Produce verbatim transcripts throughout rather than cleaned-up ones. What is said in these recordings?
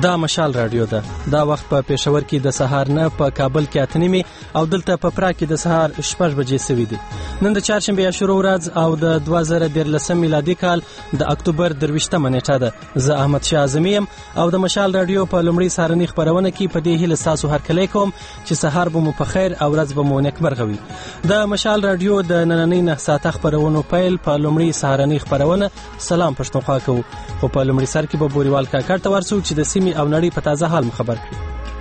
دا مشال رادیو ده. دا وخت په پېښور کې د سهار نه په کابل کې اته نیمې او دلته په پراګ کې د سهار شپږ بجې سوي دي. نن د چهارشنبې عاشورا ورځ او د دوه زره دیارلسم میلادي کال د اکتوبر درویشتمه نیټه ده. زه احمد شاه اعظمي یم او د مشال رادیو په لومړۍ سهارنۍ خپرونه کې په دې هیله ستاسو هرکلی کوم چې سهار به مو په خیر او ورځ به مو نیکمرغه وي. د مشال رادیو د نننۍ نه ساعته خپرونو پیل په لومړۍ سهارنۍ خپرونه سلام پښتونخوا کوو، خو په لومړي سر کې به بوریوال کاکړ ته ورسو چې د سیمې او نړۍ په تازه حال خبر کړي.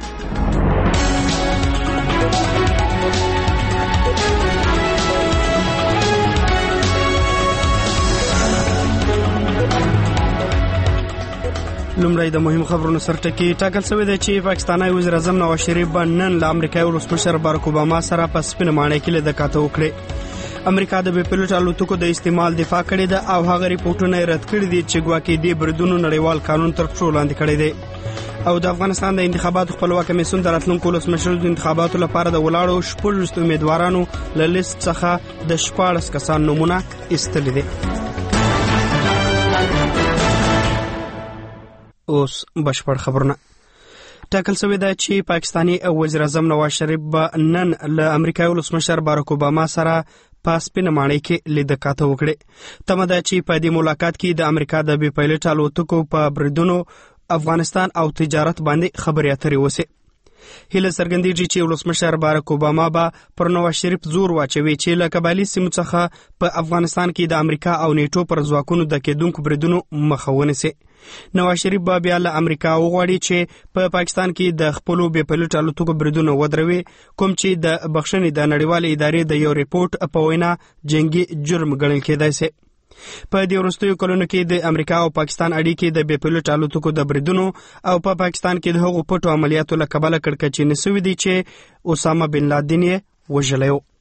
لومړی د مهم خبرونو سرټکی ټاکل شوی دی چې پاکستاني وزیر اعظم نواز شریف به نن له امریکایي ولسمشر بارک اوباما سره په سپینه ماڼۍ کې لیدکاته وکړي. امریکا د بې پیلوټ الوتکو د استعمال دفاع کړې ده او هغه ریپورتونه رد کړي دي چې ګواکې دې بریدونو نړیوال قانون تر پښو لاندې کړی دی. او د افغانستان د انتخاباتو خپلواک کمیسیون د راتلونکو ولسمشر د انتخاباتو لپاره د ولاړو شپږ امیدوارانو له لیست څخه د شپاړس کسان نومونه ایستلي دي. اوس بشپړ خبرونه. ټاکل شوی دی چې پاکستاني وزیر اعظم نواز شریف به نن له امریکایي ولسمشر بارک اوباما سره په سپینه ماڼۍ کې لیدکاته وکړي. تمه ده چې په دې ملاقات کې د امریکا د بې پیلوټ الوتکو په بریدونو افغانستان او تجارت باندې خبرې اترې وسي. هیله څرګندېږي چې ولسمشر بارک اوباما به پر نواز شریف زور واچوي چې له قبایلي سیمو څخه په افغانستان کې د امریکا او نیټو پر ځواکونو د کېدونکو بریدونو مخه ونیسي. نواز شریف به بیا له امریکا وغواړي چې په پا پاکستان کې د خپلو بې پیلوټ الوتکو بریدونه ودروي، کوم چې د بخښنې د نړیوالې ادارې د یو ریپورت په وینا جنگي جرم ګڼل کېدای شي. په دې وروستیو کلونو کې د امریکا او پاکستان اړیکې د بې پیلوټ الوتکو د بریدونو او په پا پاکستان کې د هغو پټو عملیاتو له کبله کړکېچنې شوې دي چې اسامه بن لادن یې وژلی و.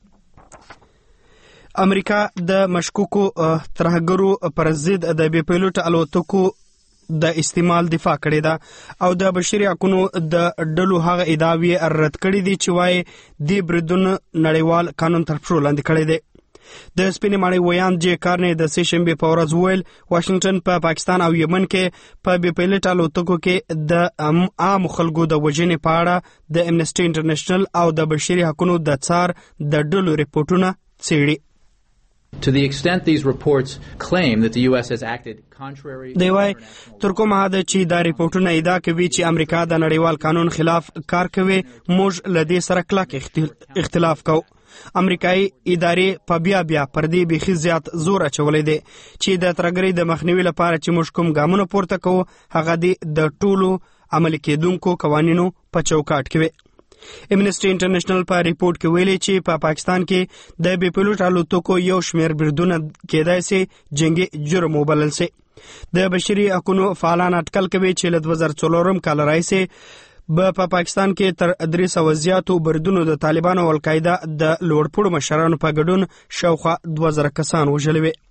امریکا د مشکوکو ترهګرو پر ضد د بې پیلوټ الوتکو د استعمال دفاع کړې ده او د بشري حقوقو د ډلو هغه ادعاوې رد کړې دي چې وايي د بریدونو نړیوال قانون تر پښو لاندې کړی دی. د سپینې ماڼۍ ویان جې کارنې د سې شنبې په ورځ وویل واشنگټن په پا پاکستان او یمن کې په بې پیلوټ الوتکو کې د عام خلکو د وژنې په اړه د امنیسټي انټرنیشنل او د بشري حقوقو د څار د ډلو ریپورتونه څېړي. To the extent these reports claim that the U S has acted contrary دی وای تر کومه حد چې دا ریپورتونه ادعا کوي چې امریکا د نړیوال قانون خلاف کار کوي، موږ له دې سره کلک اختلاف کوو. امریکایي ادارې په بیا بیا پر دې بیخي زیات زور اچولی دی چې د ترهګرۍ د مخنیوي لپاره چې موږ کوم ګامونه پورته کوو هغه د ټولو عملي کېدونکو قوانینو په چوکاټ کې وي. امنیسټي انټرنیشنل په ریپورت کې ویلي چې په پا پاکستان کې د بې پیلوټ الوتکو یو شمېر بریدونه کېدای شي جنګي جرم وبلل شي. د بشري حقوقو فعالان اټکل کوي چې له دوه زره څلورم کال راهیسې په پا پاکستان کې تر درې سوه زیاتو بریدونو د طالبانو او القاعده د لوړپوړو مشرانو په ګډون شاوخوا دوه زره کسان وژلي وي.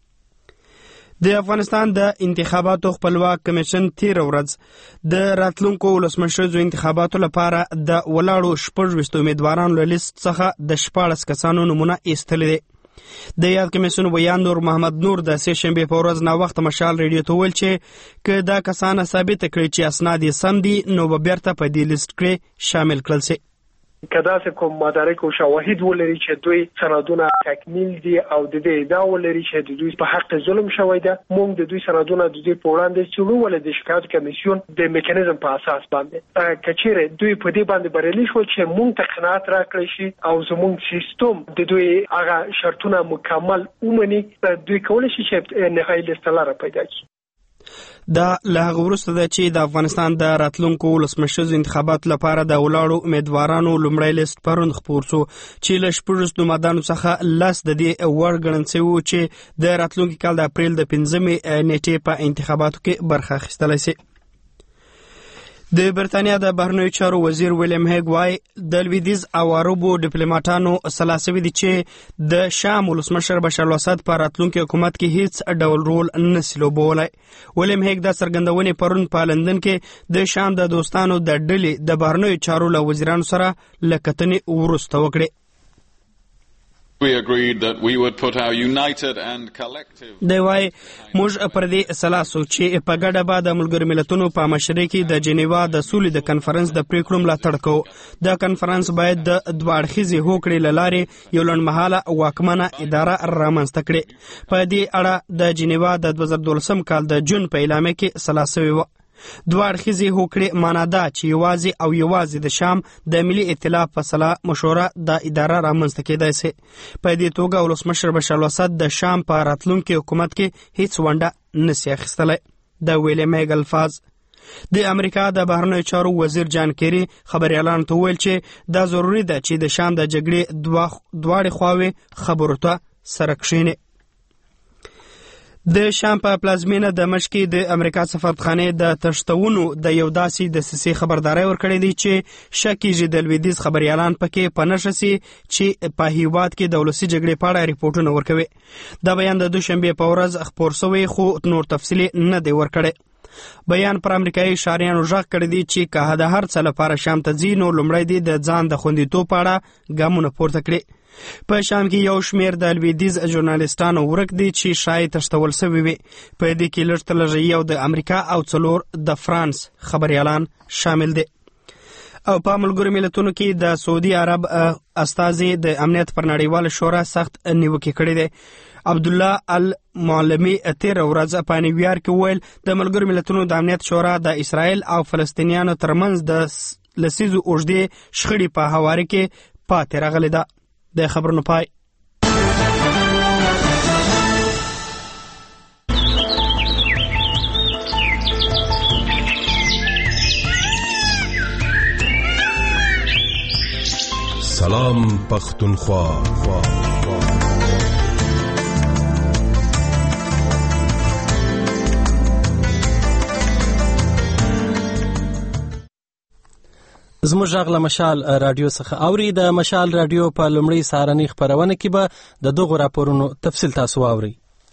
د افغانستان د انتخاباتو خپلواک کمیشن تیر ورځ د راتلونکو ولسمشرزو انتخاباتو لپاره د ولاړو شپږ امیدوارانو له لیست څخه د شپاړس کسانو نومونه ایستلي دي. د یاد کمیسیون ویان نور محمد نور د سې شنبې په ورځ ناوخته مشال ریډیو ته ویل چې که دا کسانه ثابت کړي چې اسناد یې سم دي نو به بیرته په دې لیست کې شامل کړل شي. که داسې کوم مدارک او شواهد ولري چې دوی سندونه تکمیل دي او د دې ادعا ولري چې د دوی په حق ظلم شوی ده، موږ د دوی سندونه د دوی په وړاندې چلو ولې د شکایت کمیسیون د میکانیزم په اساس باندې کچېره دوی په دې باندې بریالي شو چې موږ ته قناعت راکړي شي او زموږ سیستم د دوی هغه شرطونه مکمل ومني، دوی کولی شي چې نهایي لیست لاره پیدا کړي. دا له هغه وروسته ده چې د افغانستان د راتلونکو ولسمشرزو انتخاباتو لپاره د ولاړو امیدوارانو لومړی لیست پرون خپور شو چې له شپږو نومادانو څخه لس د دې وړ ګڼل شوي وو چې د راتلونکي کال د اپریل د پنځمې نیټې په انتخاباتو کې برخه اخیستلی شي. د برتانیا د بهرنیو چارو وزیر ویلیم هیګ وایي د لویدیځ او عربو ډیپلوماټانو سلا شوي دي چې د شام ولسمشر بشار الاسد په راتلونکي حکومت کې هیڅ ډول رول نشي لوبولی. ویلیم هیګ دا څرګندونې پرون په لندن کې د شام د دوستانو د ډلې د بهرنیو چارو له وزیرانو سره له کتنې وروسته وکړې. We agreed that we would put our united and collective. دی وای موږ پر دې سلاسو چې په ګډه به د ملګرو ملتونو په مشرۍ کې د جنیوا د سولې د کنفرانس د پریکړو ملاتړ کوو. دا کنفرانس باید د دوه اړخیزې هوکړې له لارې یو لنډمهاله واکمنه اداره رامنځته کړي. په دې اړه د جنیوا د دوه زره دولسم کال د جون په اعلامیه کې سلا سوې وه. دوه اړخیزې هوکړې معنا ده چې یوازې او یوازې د شام د ملي ائتلاف په سلا مشوره د اداره رامنځته کېدای سي. په دې توګه ولسمشر بشار الاسد د شام په راتلونکي حکومت کې هیڅ ونډه نشي اخیستلی. د ویلي میګ الفاظ د امریکا د بهرنیو چارو وزیر جان کیری خبريالانو ته ویل چې دا ضروری ده چې د شام د جګړې دواړې خواوې خبرو ته سره کښیني. د شام په پلازمینه دمشق کې د امریکا سفارتخانې د تشتونو د یو داسې د سیسي خبرداري ورکړې دي چې شک کیږي د لویدیځ خبريالان پکې په نشه سي چې په هیواد کې د ولسي جګړې په اړه ریپورتونه ورکوي. دا بیان د دوشنبه په ورځ خپور شوی خو نور تفصیلی نه دی ورکړی. بیان پر امریکایي شاریانو ژغ کړی دی چې که د هر څه لپاره شام ته ځي نو لومړی دی د ځان د خوندیتوب په اړه ګامونه پورته کړي. په شام کې یو شمیر د لویدیځ ژورنالیستانو ورک دي چې شاید تشتول شوي وي. په دې کې لږ تر لږه یو د امریکا او څلور د فرانس خبريالان شامل دي. او په ملګرو ملتونو کې د سعودي عرب استازي د امنیت پر نړیواله شورا سخت نیوکې کړې دي. عبدالله المعلمي تیر ورځ په نیویارک کې ویل د ملګرو ملتونو د امنیت شورا د اسرائیل او فلسطینیانو ترمنځ د لسیزو اوږدې شخړې په هواره کې پاتې راغلې ده. د خبرونو پای. سلام پختونخوا. زموږ غږ له مشال رادیو څخه اوري. د مشال رادیو په لومړی سهارنۍ خپرونه کې به د دغو راپورونو تفصیل تاسو واورئ.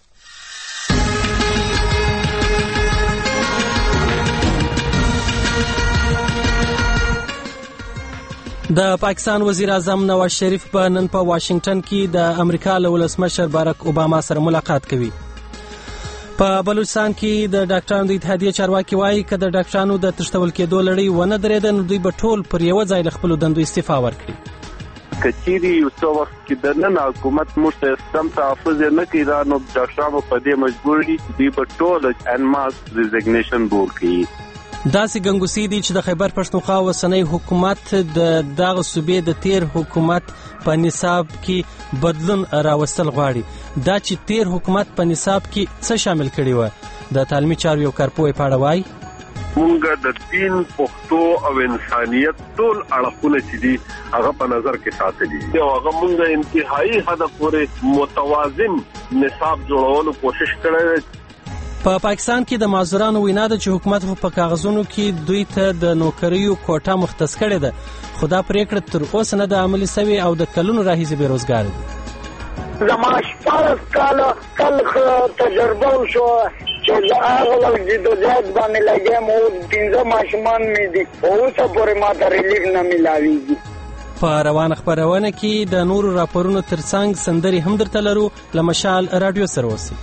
د پاکستان وزیر اعظم نواز شریف په نن په واشنگټن کې د امریکا له ولسمشر باراک اوباما سره ملاقات کوي. په بلوچستان کې د ډاکټرانو د اتحادیې چارواکي وایي که د ډاکټرانو د تښتول کېدو لړۍ ونه درېده نو دوی به ټول پر یوه ځای له خپلو دندو استعفا ورکړي. که چیرې یو څه وخت کې د نن حکومت موږ ته سم تحفظ نه کوي دا نو ډاکټران په دې مجبور دي دوی به ټول ان ماس ریزګنیشن بول کړي. داسې ګنګوسې دي چې د خیبر پښتونخوا اوسنی حکومت د دغه صوبې د تیر حکومت په نصاب کې بدلون راوستل غواړي. دا چې تیر حکومت په نصاب کې څه شامل کړي و د تعلیمي چارو یو کارپوه په اړه وایي. مونږ د دین پښتو او انسانیت ټول اړخونه چې دي هغه په نظر کې ساتلي دي او هغه مونږ انتهایی حد پورې متوازن نصاب جوړولو کوشش کړی. په پاکستان کې د معذورانو وینا ده چې حکومت په کاغذونو کې دوی ته د نوکریو کوټه مختص کړې ده خو دا پریکړه تر اوسه نه ده عملي سوې او د کلونو راهیسې بېروزګار دي. زما شپاړس کاله کل تجربه وشو چې زه هغه وخت جدوجهد باندې لګیم او پنځه ماشومان مې دي اوسه پورې ماته ریلیف نه میلاویږي. په روانه خپرونه کې د نورو راپورونو ترڅنګ سندرې هم درته لرو. له مشال رادیو سره اوسئ.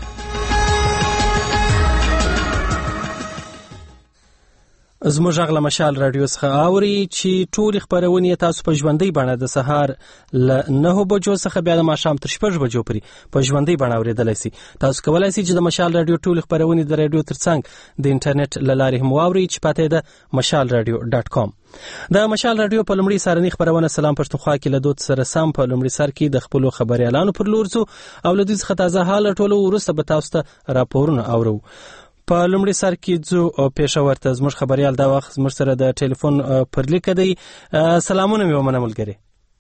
زموږ غږ له مشال رادیو څخه اوري چې ټولې خپرونې تاسو په ژوندۍ بڼه د سهار له نهو بجو څخه بیا د ماښام تر شپږ بجو پورې په ژوندۍ بڼه اورېدلی سي. تاسو کولی سئ چې د مشال رادیو ټولې خپرونې د رادیو ترڅنګ د انټرنیټ له لارې هم واورئ چې پته یې ده مشال رادیو ډاټ کام. د مشال رادیو په لومړي سهارنۍ خپرونه سلام پښتونخوا کې له دوت سره سم په لومړي سر کې د خپلو خبريالانو پر لور ځو او له دوی څخه تازه حال ټولو وروسته به تاسو ته راپورونه اورو. په لومړي سر کې ځو پېښور ته. زموږ خبريال دا وخت زموږ سره د ټلیفون پر لیکه دی. سلامونه مې ومنه ملګري.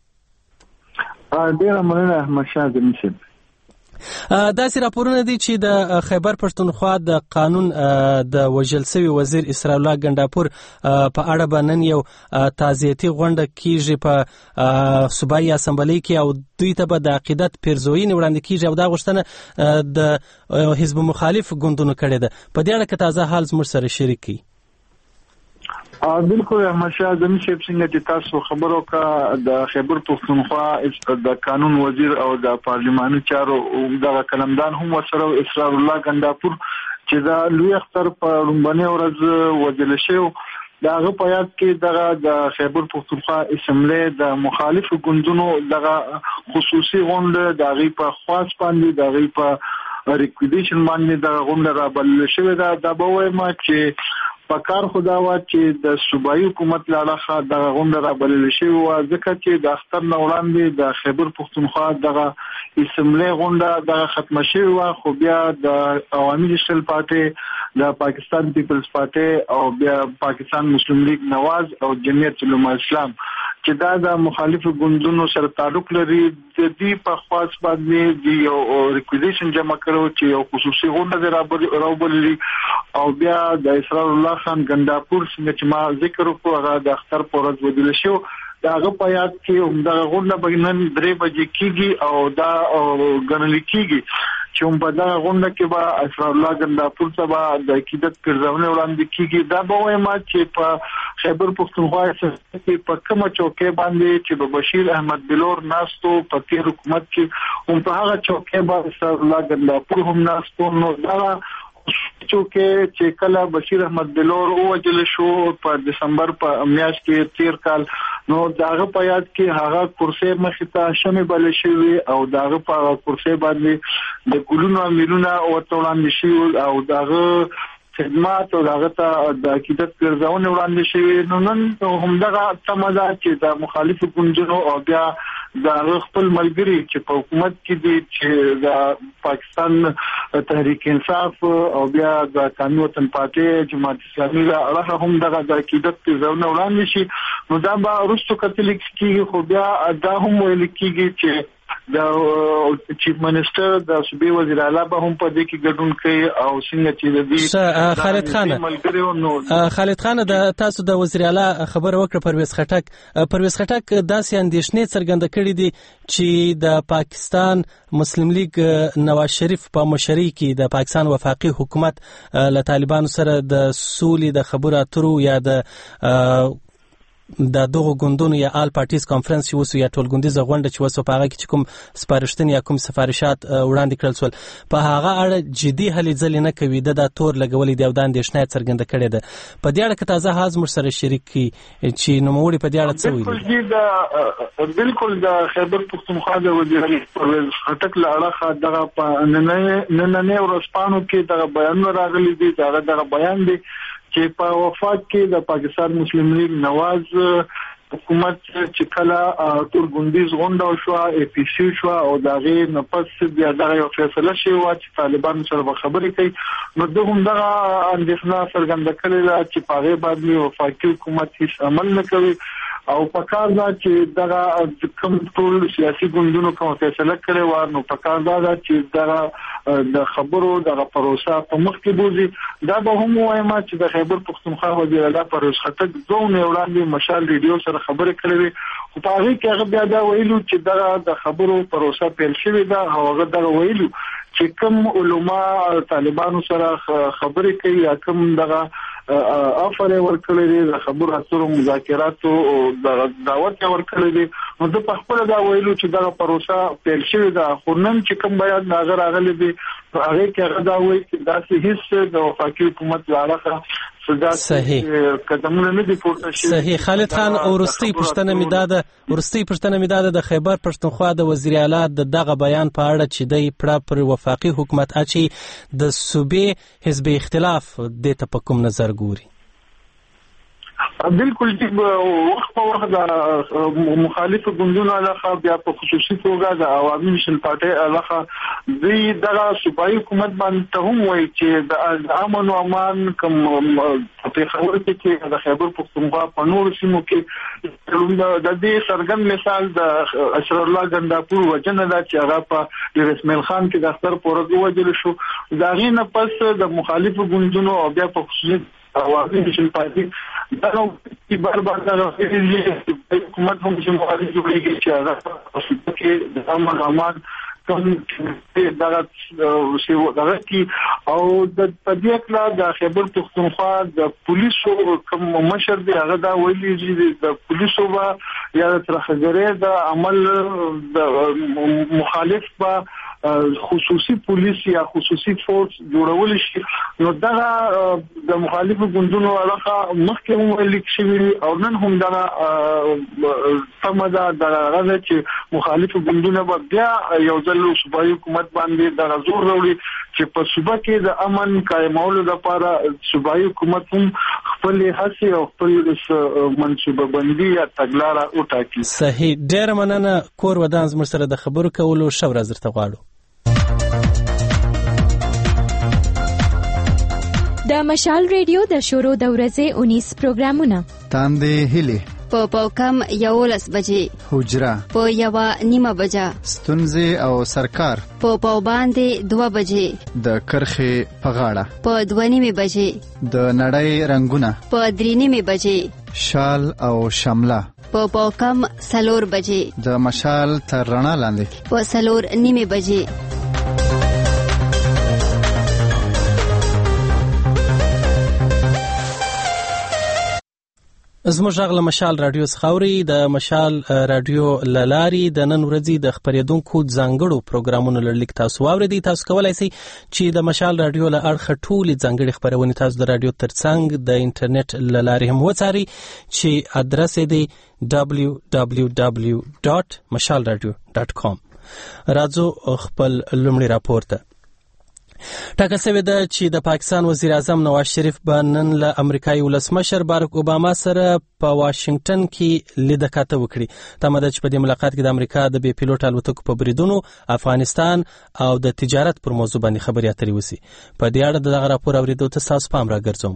ډېره مننه احمدشاه زمشد. داسې راپورونه دي چې د خیبر پښتونخوا د قانون د وژل شوي وزیر اسرار الله ګنډاپور په اړه به نن یو تعزیتي غونډه کیږي په صوبایي اسمبلۍ کې او دوی ته به د عقیدت پیرزوینې وړاندې کیږي او دا غوښتنه د حزب مخالف ګوندونو کړې ده. په دې اړه که تازه حال زموږ سره شریک کړي. بالکل احمد شاه زمي شپ څنګه چې تاسو خبرو کا د خیبر پختونخوا د قانون وزیر او د پارلماني چارو د کلمدان هم سره اسرار الله ګنداپور چې دا لوی اختر په لومبني ورځ وجل شو داغه په یاد کې دغه د خیبر پختونخوا اسمبلی د مخالفو ګوندونو دغه خصوصي غونډه دغه په خاص باندې دغه په ریکویزیشن باندې دغه غونډه را بلل شوې ده دا به وایم چې پکار خدا وا چې د صوبایي حکومت لاله د غونډه را بلل شوی و ځکه چې د اختر نه وړاندې د خیبر پختونخوا دغه اسمبلی غونډه د ختم شوی و خو بیا د عوامي نېشنل پارټي د پاکستان پیپلز پارټي او بیا پاکستان مسلم لیگ نواز او جمعیت علماء اسلام چې دا د مخالفو ګوندونو سره تعلق لري د دې په خاص باندې دی یو ریکویزیشن جمع کړو چې یو خصوصي غونډه راوبلي او بیا د اسرار الله خان ګنداپور څنګه چې ما ذکر وکړ هغه د اختر پر ورځ ودل شو داغه په یاد کې هم دا غونډه بګنن درې بجې کېږي او دا غنل کېږي چې هم په دا غونډه کې به اسرار الله ګنداپور سبا د عقیدت پرځونه وړاندې کېږي دا به وایم چې په خیبر پختونخوا کې په کومه چوکۍ باندې چې په بشیر احمد بلور ناستو په تیر حکومت کې هم په هغه چوکۍ باندې اسرار الله ګنداپور هم ناستو نو دا چې چې کله بشیر احمد بلور وجل شو په دسمبر په میاشت کې تیر کال نو داغه په یاد کې هغه کرسي مخې ته شمه بل شوی او داغه په کرسي باندې د ګلونو میلونه او توړاندې شي او داغه خدمات او داغه ته د عقیدت پرځونه وړاندې شوی نو نن همدغه تماده چې د مخالفو ګوندونو او بیا د خپل ملګری چې په حکومت کې دي چې د پاکستان تحریک انصاف او بیا د قانون وطن پارټي جماعت اسلامي راغله هم دغه د عقیدت پرځونه وړاندې شي نو دا به رستو کتلیک کېږي خو بیا دا هم ویل کېږي چې د چیف منسٹر د صوبې وزیر اعلی به هم په دې کې ګډون کوي او څنګه چې د دې خالد خان خالد خان د تاسو د وزیر اعلی خبر وکړه پرویز خټک پرویز خټک داسې اندېښنې څرګنده کړې دي چې د پاکستان مسلم لیگ نواز شریف په مشرۍ کې د پاکستان وفاقي حکومت له طالبانو سره د سولې د خبرو اترو یا د د دغه ګوندونو یا آل پارټیز کانفرنس چې وسو یا ټولګوندیزه غونډه چې وسو په هغه کې کوم سپارښتنې یا کوم سفارشات وړاندې کړل سول په هغه اړه جدي هلې ځلې نه کوي د دا تور لګولې دی او د اندېښنې څرګنده کړې ده په دې اړه که تازه هاز مر سره شریک کی چې نوموړي په دې اړه څه ویلي بالکل د خیبر پختونخوا د وزیر پرویز خټک له اړه دغه په نن نه ورسپانو کې دغه بیان راغلی دی دغه دغه بیان دی چې په وفات کې د پاکستان مسلم لیگ نواز حکومت چې کله ټول ګوندیز غونډه شو ای پی سی شو او دغه نه پس بیا دغه یو فیصله شوی و چې طالبان سره خبرې کوي نو دغه هم دغه اندېښنه څرګنده کړې چې په هغه باندې وفاقي حکومت هیڅ عمل نه کوي او پکار دا چې دغه کوم ټول سیاسي ګوندونو کوم فیصله کړې و نو پکار دا چې دغه د خبرو دغه پروسه په مخ کې بوزي دا به هم وایم چې د خیبر پختونخوا وزیر اعلی پرویز خټک زونه وړاندې مشال ریډیو سره خبرې کړې خو په هغه کې هغه بیا دا ویلو چې دغه د خبرو پروسه پیل شوې ده او هغه دا ویلو چې کوم علما طالبانو سره خبرې کوي یا کوم دغه افر ورکړل دي د خبرو اترو مذاکرات او د دعوت ورکړل دي نو د خپل دا ویلو چې دا پروسه پیل شوې ده خو نن چې کوم بیان ناغر راغلي دي هغه کې هغه دا وایي چې دا هیڅ د وفاقي حکومت لاره صحیح قدمونه نه دي پورته شوي صحیح خالد خان اورستی پښتنه میداده ورستی پښتنه میداده د خیبر پښتونخوا د وزیر اعلی د دغه بیان په اړه چې د پړه پر وفاقي حکومت اچي د صوبې حزب اختلاف د تپکم نظر ګوري بالکل وخت په وخت د مخالف ګوندونو علاقه بیا په خصوصي توګه د عوامي نېشنل پارټي علاقه د دغه صوبایي حکومت باندې هم وایي چې د امن او امان کوم په خبره کې د خیبر پختونخوا په نور سیمو کې د دې سرګن مثال د اسرار الله ګنداپور وجنه دا چې هغه په رسمیل خان کې د اختر پورګ وجل شو دا غي نه پس د مخالف ګوندونو او بیا په خصوصي عوامي نېشنل پارټي دا نو چې بار بار دا حکومت هم چې مخالف جوړیږي چې هغه کې د امن امان کوم دغه څه دغه کی او د طبيعت لا د خیبر پختونخوا د پولیسو کوم مشر دی هغه دا ویلي چې د پولیسو با یا ترخګری د عمل د مخالف با خصوصي پولیس یا خصوصي فورس جوړول شي نو دا د مخالفو ګوندونو علاقه مخکې هم لیک شوی او نن هم دا سمدا د راځي چې مخالفو ګوندونه به بیا یو ځل صوبایي حکومت باندې د غزور وروړي چې په صوبه کې د امن قائمولو لپاره صوبایي حکومت هم خپل هڅې او خپل منصوبه بندي یا تګلارې وټاکي. صحیح، ډېر مننه. کور ودان زموږ سره د خبرو کولو شو ورځ درته غواړو. د مشال ریډیو د شورو د ورځې اونیس پروګرامونه تاندې هلي په پاوکم یولس بجې حجره په یوه نیمه بجه ستونزې او سرکار په پاو باندې دوه بجې د کرخې په غاړه په دوه نیمه بجې د نړۍ رنگونه په درې نیمه بجې شال او شمله په پاوکم سلور بجې د مشال تر رڼا لاندې په سلور نیمه بجې. زموږ غږ له مشال رادیو څخه اوري. د مشال رادیو للاري د نن ورځې د خبرېدونکو ځانګړو پروګرامونو لړلیک تاسو واوریدئ. تاسو کولای شئ چې د مشال رادیو له اړخه ټولې ځانګړې خبرونې تاسو د رادیو ترڅنګ د انټرنیټ للارې هم وڅارئ چې ادرس یې دی دبلیو دبلیو دبلیو ډاټ مشال رادیو ډاټ کام. راځو خپل لومړی راپور ته. ټاکل شوې ده چې د پاکستان وزیر اعظم نواز شریف به نن له امریکایي ولسمشر باراک اوباما سره په واشنگټن کې لیده کاته وکړي. تمه ده چې په دې ملاقات کې د امریکا د بې پیلوټ الوتکو په بریدونو، افغانستان او د تجارت پر موضوع باندې خبرې اترې وشي. په دې اړه دغه راپور اورېدو ته تاسو پام راګرځوم.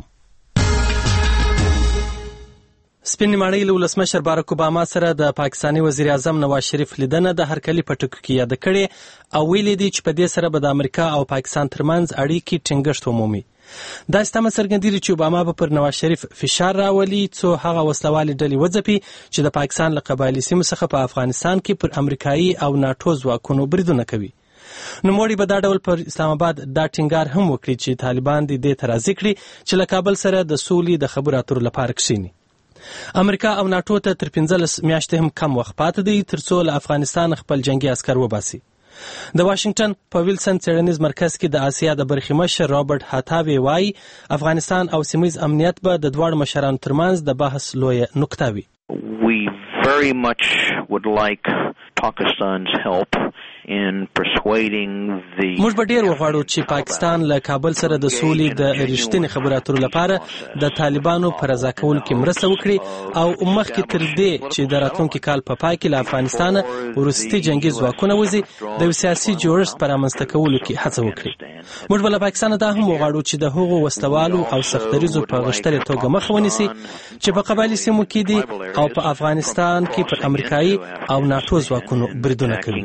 سپین نیماړی له ولسمشر باراک اوباما سره د پاکستاني وزیر اعظم نواز شریف لیدنه د هرکلي په ټکو کې یاد کړې او ویلي دي چې په دې سره به د امریکا او پاکستان ترمنځ اړیکې ټینګښت ومومي. دا ستمه څرګندېږي چې اوباما به پر نواز شریف فشار راولي څو هغه وسلوالې ډلې وځپي چې د پاکستان له قبایلي سیمو څخه په افغانستان کې پر امریکایي او ناټو ځواکونو بریدونه کوي. نوموړي به دا ډول پر اسلام آباد دا ټینګار هم وکړي چې طالبان دې ته راضي کړي چې له کابل سره د سولې د خبرو اترو لپاره کښېني. امریکا او ناټو ته تر پنځلس میاشتې هم کم وخت پاتې دی تر څو له افغانستان خپل جنگي عسکر وباسي. د واشنگټن په ویلسن څېړنیز مرکز کې د آسیا د برخې مشر رابرټ هاتاوی وایي افغانستان او سیمه‌ییز امنیت به د دواړو مشرانو ترمنځ د بحث لویه نقطه وي. We very much would like Pakistan's help in persuading the موږ به ډېر وغواړو چې پاکستان له کابل سره د سولې د رښتینې خبرو اترو لپاره د طالبانو په رضا کولو کې مرسته وکړي او مخکې تر دې چې د راتلونکي کال په پای کې له افغانستانه وروستي جنګي ځواکونه وځي د یو سیاسي جوړښت په رامنځته کولو کې هڅه وکړي. موږ به له پاکستانه دا هم وغواړو چې د هغو وسلوالو او سختدریزو په غښتلې توګه مخه ونیسي چې په قبایلي سیمو کې دي او په افغانستان کې پر امریکایي او ناټو ځواکونو بریدونه کوي.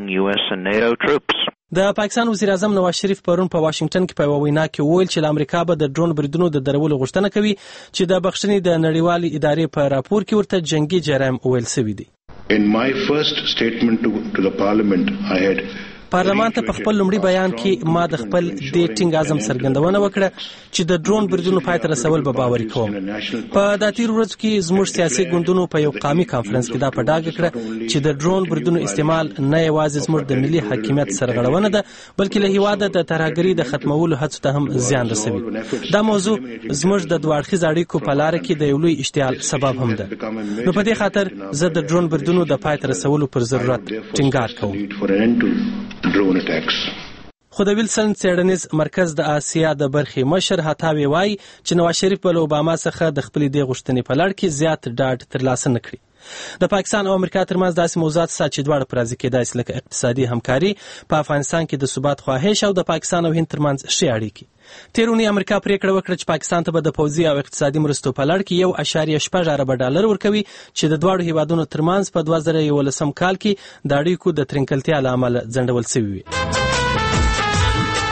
د پاکستان وزیر اعظم نواز شریف پرون په واشنگټن کې په یوه وینا کې وویل چې له امریکا به د ډرون بریدونو د درولو غوښتنه کوي چې د بخښنې د نړیوالې ادارې په راپور کې ورته جنگي جرایم ویل شوي دي. In my first statement to, to the parliament, I had پارلمان ته په خپل لومړي بیان کې ما د خپل دې ټینګ عزم څرګندونه وکړه چې د ډرون بریدونو پای ته رسول به باوري کوم. په دا تیر ورځ کې زموږ سیاسي ګوندونو په یو قومي کانفرنس کې دا په ډاګه کړه چې د ډرون بریدونو استعمال نه یوازې زموږ د ملي حاکمیت سرغړونه ده بلکې له هیواده د ترهګرۍ د ختمولو هڅو ته هم زیان رسوي. دا موضوع زموږ د دوه اړخیز اړیکو په لاره کې د یو لوی اشتعال سبب هم ده. نو په دې خاطر زه د ډرون بریدونو د پای ته رسولو پر ضرورت ټینګار کوم. خو د ویلسن څېړنیز مرکز د آسیا د برخې مشر هاتاوی وایي چې نواز شریف به له اوباما څخه د خپلې دې غوښتنې په لړ کې زیات ډاډ ترلاسه نه کړي. د پاکستان او امریکا ترمنځ داسې موضوعات شته چې دواړه پر راضي کېدای شي لکه اقتصادي همکاري، په افغانستان کې د ثبات خواهش او د پاکستان او هند ترمنځ ښې اړیکې. تېر اونۍ امریکا پریکړه وکړه چې پاکستان ته به د پوځي او اقتصادي مرستو په لړ کې یو اشاریه شپږ اربه ډالر ورکوي چې د دواړو هیوادونو ترمنځ په دوه زره یولسم کال کې د اړیکو د ترنکلتیا له امله ځنډول شوي وي.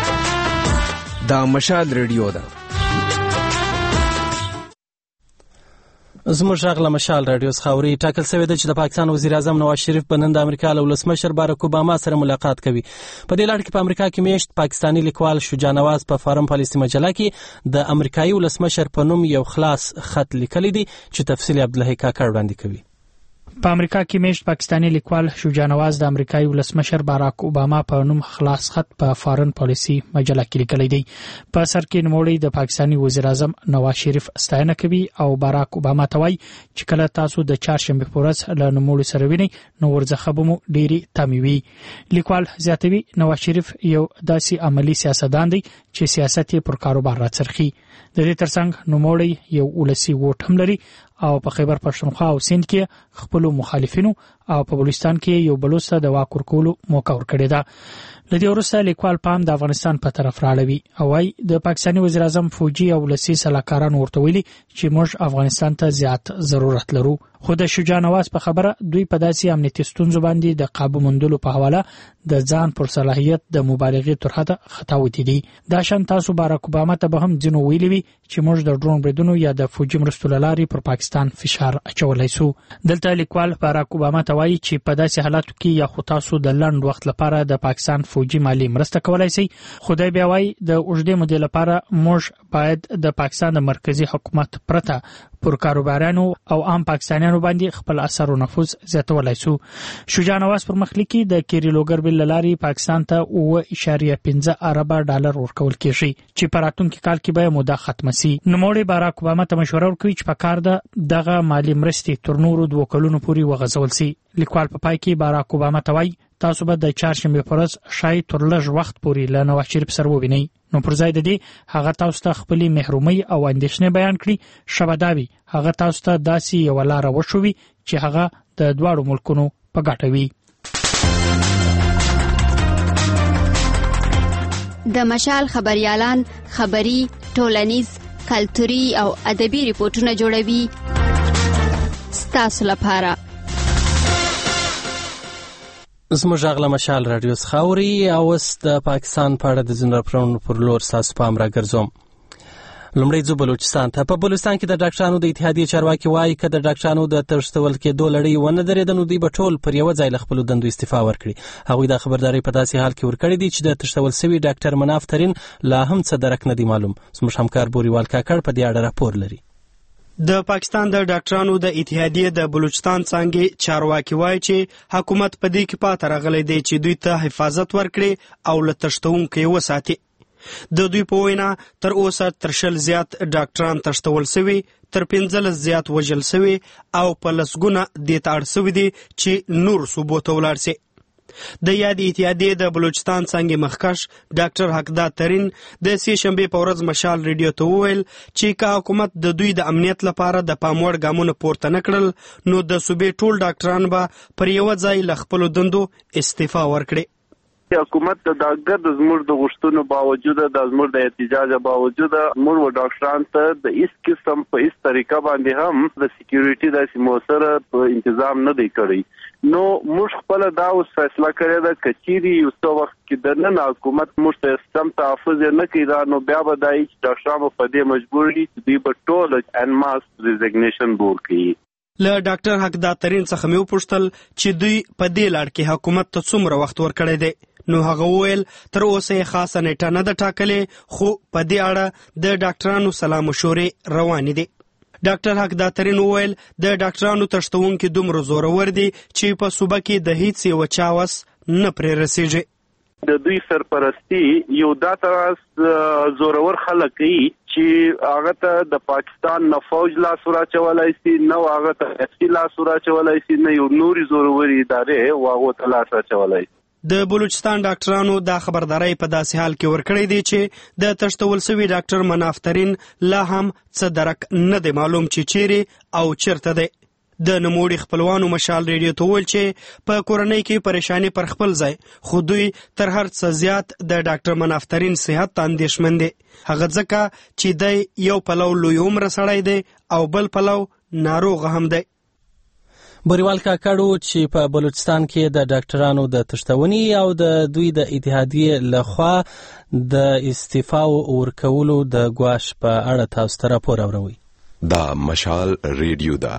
دا مشال ریډیو ده. زموږ غږ له مشال رادیو څخه اوري. ټاکل شوې ده چې د پاکستان وزیر اعظم نواز شریف به نن د امریکا له ولسمشر باراک اوباما سره ملاقات کوي. په دې لړ کې په امریکا کې میشت پاکستانی لیکوال شجاع نواز په فارم پالیسي مجله کې د امریکایي ولسمشر په نوم یو خلاص خط لیکلی دی چې تفصیل عبدالله کاکړ وړاندې کوي. په امریکا کې میشت پاکستانی لیکوال شجاع نواز د امریکایي ولسمشر باراک اوباما په نوم خلاص خط په فارن پالیسي مجله کې لیکلی دی. په سر کې نوموړی د پاکستانی وزیر اعظم نواز شریف ستاینه کوي او باراک اوباما ته وایي چې کله تاسو د چهارشنبه په ورځ له نوموړي سره وینئ نو ورڅخه به مو ډېری تمې وي. لیکوال زیاتوي نواز شریف یو داسې عملی سیاستدان دی چې سیاست یې پر کاروبار راڅرخي. د دې ترڅنګ نوموړی یو ولسی ووټ هم لري او په خیبر پښتونخوا او سند کې خپل مخالفینو او په بلوچستان کې یو بلوچ ته د واک ورکولو موقع ورکړې ده. لدې وروسته لیکوال پام د افغانستان په طرف راړوي او وايي د پاکستاني وزیر اعظم فوجي او ولسی سلاکاران ورته ویلي چې موږ افغانستان ته زیات ضرورت لرو. خو د شجاع نواز په خبره دوی په داسې امنیتي ستونزو باندې د قابو موندلو په حواله د ځان پر صلاحیت د مبالغې تر حده خطاوتي دي. دا شان تاسو باراک اوباما ته به هم ځینو ویلي وي چې موږ د ډرون بریدونو یا د فوجي مرستو له لارې پر پاکستان فشار اچولای سو. دلته لیکوال باراک اوباما ته وایي چې په داسې حالاتو کې یا خو تاسو د لنډ وخت لپاره د پاکستان فوجي مالی مرسته کولای شي، خدای بیا وایي د اوږدې مودې لپاره موږ باید د پاکستان د مرکزی حکومت پرته پر کاروبارانو او عام پاکستانیانو باندې خپل اثر او نفوذ زیاتولای شو. شجاع نواز پر مخ لیکي د کیری لوګر بل لاري پاکستان ته اوه اشاریه پنځه اربه ډالر ورکول کیږي چې په راتلونکي کال کې به موده ختمه سي. نوموړی باراک اوباما ته مشوره ورکوي چې په کار ده دغه مالی مرستې تر نورو دوه کلونو پورې وغځول سي. لیکوال په پای کې باراک اوباما ته وایي تاسو به د چهارشنبه پر ورځ شاید تر لږ وخت پورې له نواز شریف سره ووینئ. نو پر ځای د دې هغه تاسو ته خپلې محرومۍ او اندېښنې بیان کړي. شبداوي هغه تاسو ته داسې یو لار وښوي چې هغه د دواړو ملکونو په ګټه وي. د مشال خبريالان خبري، ټولنیز، کلتوري او ادبي ریپورتونه جوړوي ستاسو لپاره. زموږ غږ له مشال رادیو څخه اوري او اوس د پاکستان په اړه د ځینو راپورونو پر لور ستاسو پام راګرځوم. لومړی ځو بلوچستان ته. په بلوچستان کې د ډاکټرانو د اتحادیې چارواکي وایي که د ډاکټرانو د تښتول کېدو لړۍ ونه درېده نو دوی به ټول پر یوه ځای له خپلو دندو استعفا ورکړي. هغوی دا خبرداری په داسې حال کې ورکړې دي چې د تښتول سوي ډاکټر مناف ترین لا هم څه درک نه دی معلوم. زموږ همکار بوریوال کاکړ په دې اړه راپور لري. د پاکستان د ډاکټرانو د اتحادیې د بلوچستان څانګې چارواکي وایي چې حکومت په دې کې پاتې راغلی دی چې دوی ته حفاظت ورکړي او له تښتونکو یې وساتي. د دوی په وینا تر اوسه تر شل زیات ډاکټران تښتول سوي، تر پنځلس زیات وژل سوي او په لسګونه دې ته اړ سوي دي چې نور صوبو ته ولاړ سي. د یاد اتحادیې د بلوچستان څنګه مخکش ډاکټر حقدار ترین د سې شنبه په ورځ مشال ریډیو ته وویل چې که حکومت د دوی د امنیت لپاره د پاموړ ګامونه پورته نکړل نو د صوبې ټول ډاکټران به پر یو ځای له خپل دندو استعفا ورکړي. حکومت د داګر د زموږ د غوښتنو باوجود د زموږ د احتجاج باوجود موږ ډاکټران ته د هیڅ قسم په هیڅ طریقه باندې هم د سکیورټي د سیموسره په تنظیم نه دی کړی. نو موږ خپل دا اوس فیصله کړې ده کچيري یو څو وخت کې د نن حکومت موږ ته سم تحفظ نه کوي نو بیا به دای ډاکټرانو په دې مجبور دي چې دوی په ټول ان ماس ریزګنیشن بول کوي. له ډاکټر حقدار ترین څخه مې وپوښتل چې دوی په دې لړ کې حکومت ته څومره وخت ورکړی دی. نو هغه وویل تر اوسه یې خاصه نیټه نه ده ټاکلې خو په دې اړه د ډاکټرانو سلا مشورې روانې دي. ډاکټر حقدار ترین وویل د ډاکټرانو تښتونکي دومره زورور دي چې په صوبه کې د هیڅ یو چا وس نه پرې رسیږي. د دوی سرپرستی یو دا تر زورور خلک کوي چې هغه ته د پاکستان نه فوج لا سورا چولای سي نو هغه ته اف لا سورا چولای سي نه یو نوري زوروري ادارې واغو ته لا سورا چولای. د بلوچستان ډاکټرانو دا خبرداري په داسې حال کې ورکړې دي چې د تښتول سوي ډاکټر مناف ترین لا هم څه درک نه دی معلوم چې چیرې او چیرته دی. د نوموړي خپلوانو مشال ریډیو ته ویل چې په کورنۍ کې پریشانی پر خپل ځای خو دوی تر هر څه زیات د ډاکټر مناف ترین صحت ته اندېښمن دي. هغه ځکه چې دی یو پلو لوی عمر سړی دی او بل پلو ناروغ هم دی. بوریوال کاکړو چې په بلوچستان کې د ډاکټرانو د تښتونې او د دوی د اتحادیې لخوا د استعفا ورکولو د ګواښ په اړه تاسو ته راپور اوروي. دا مشال ریډیو دا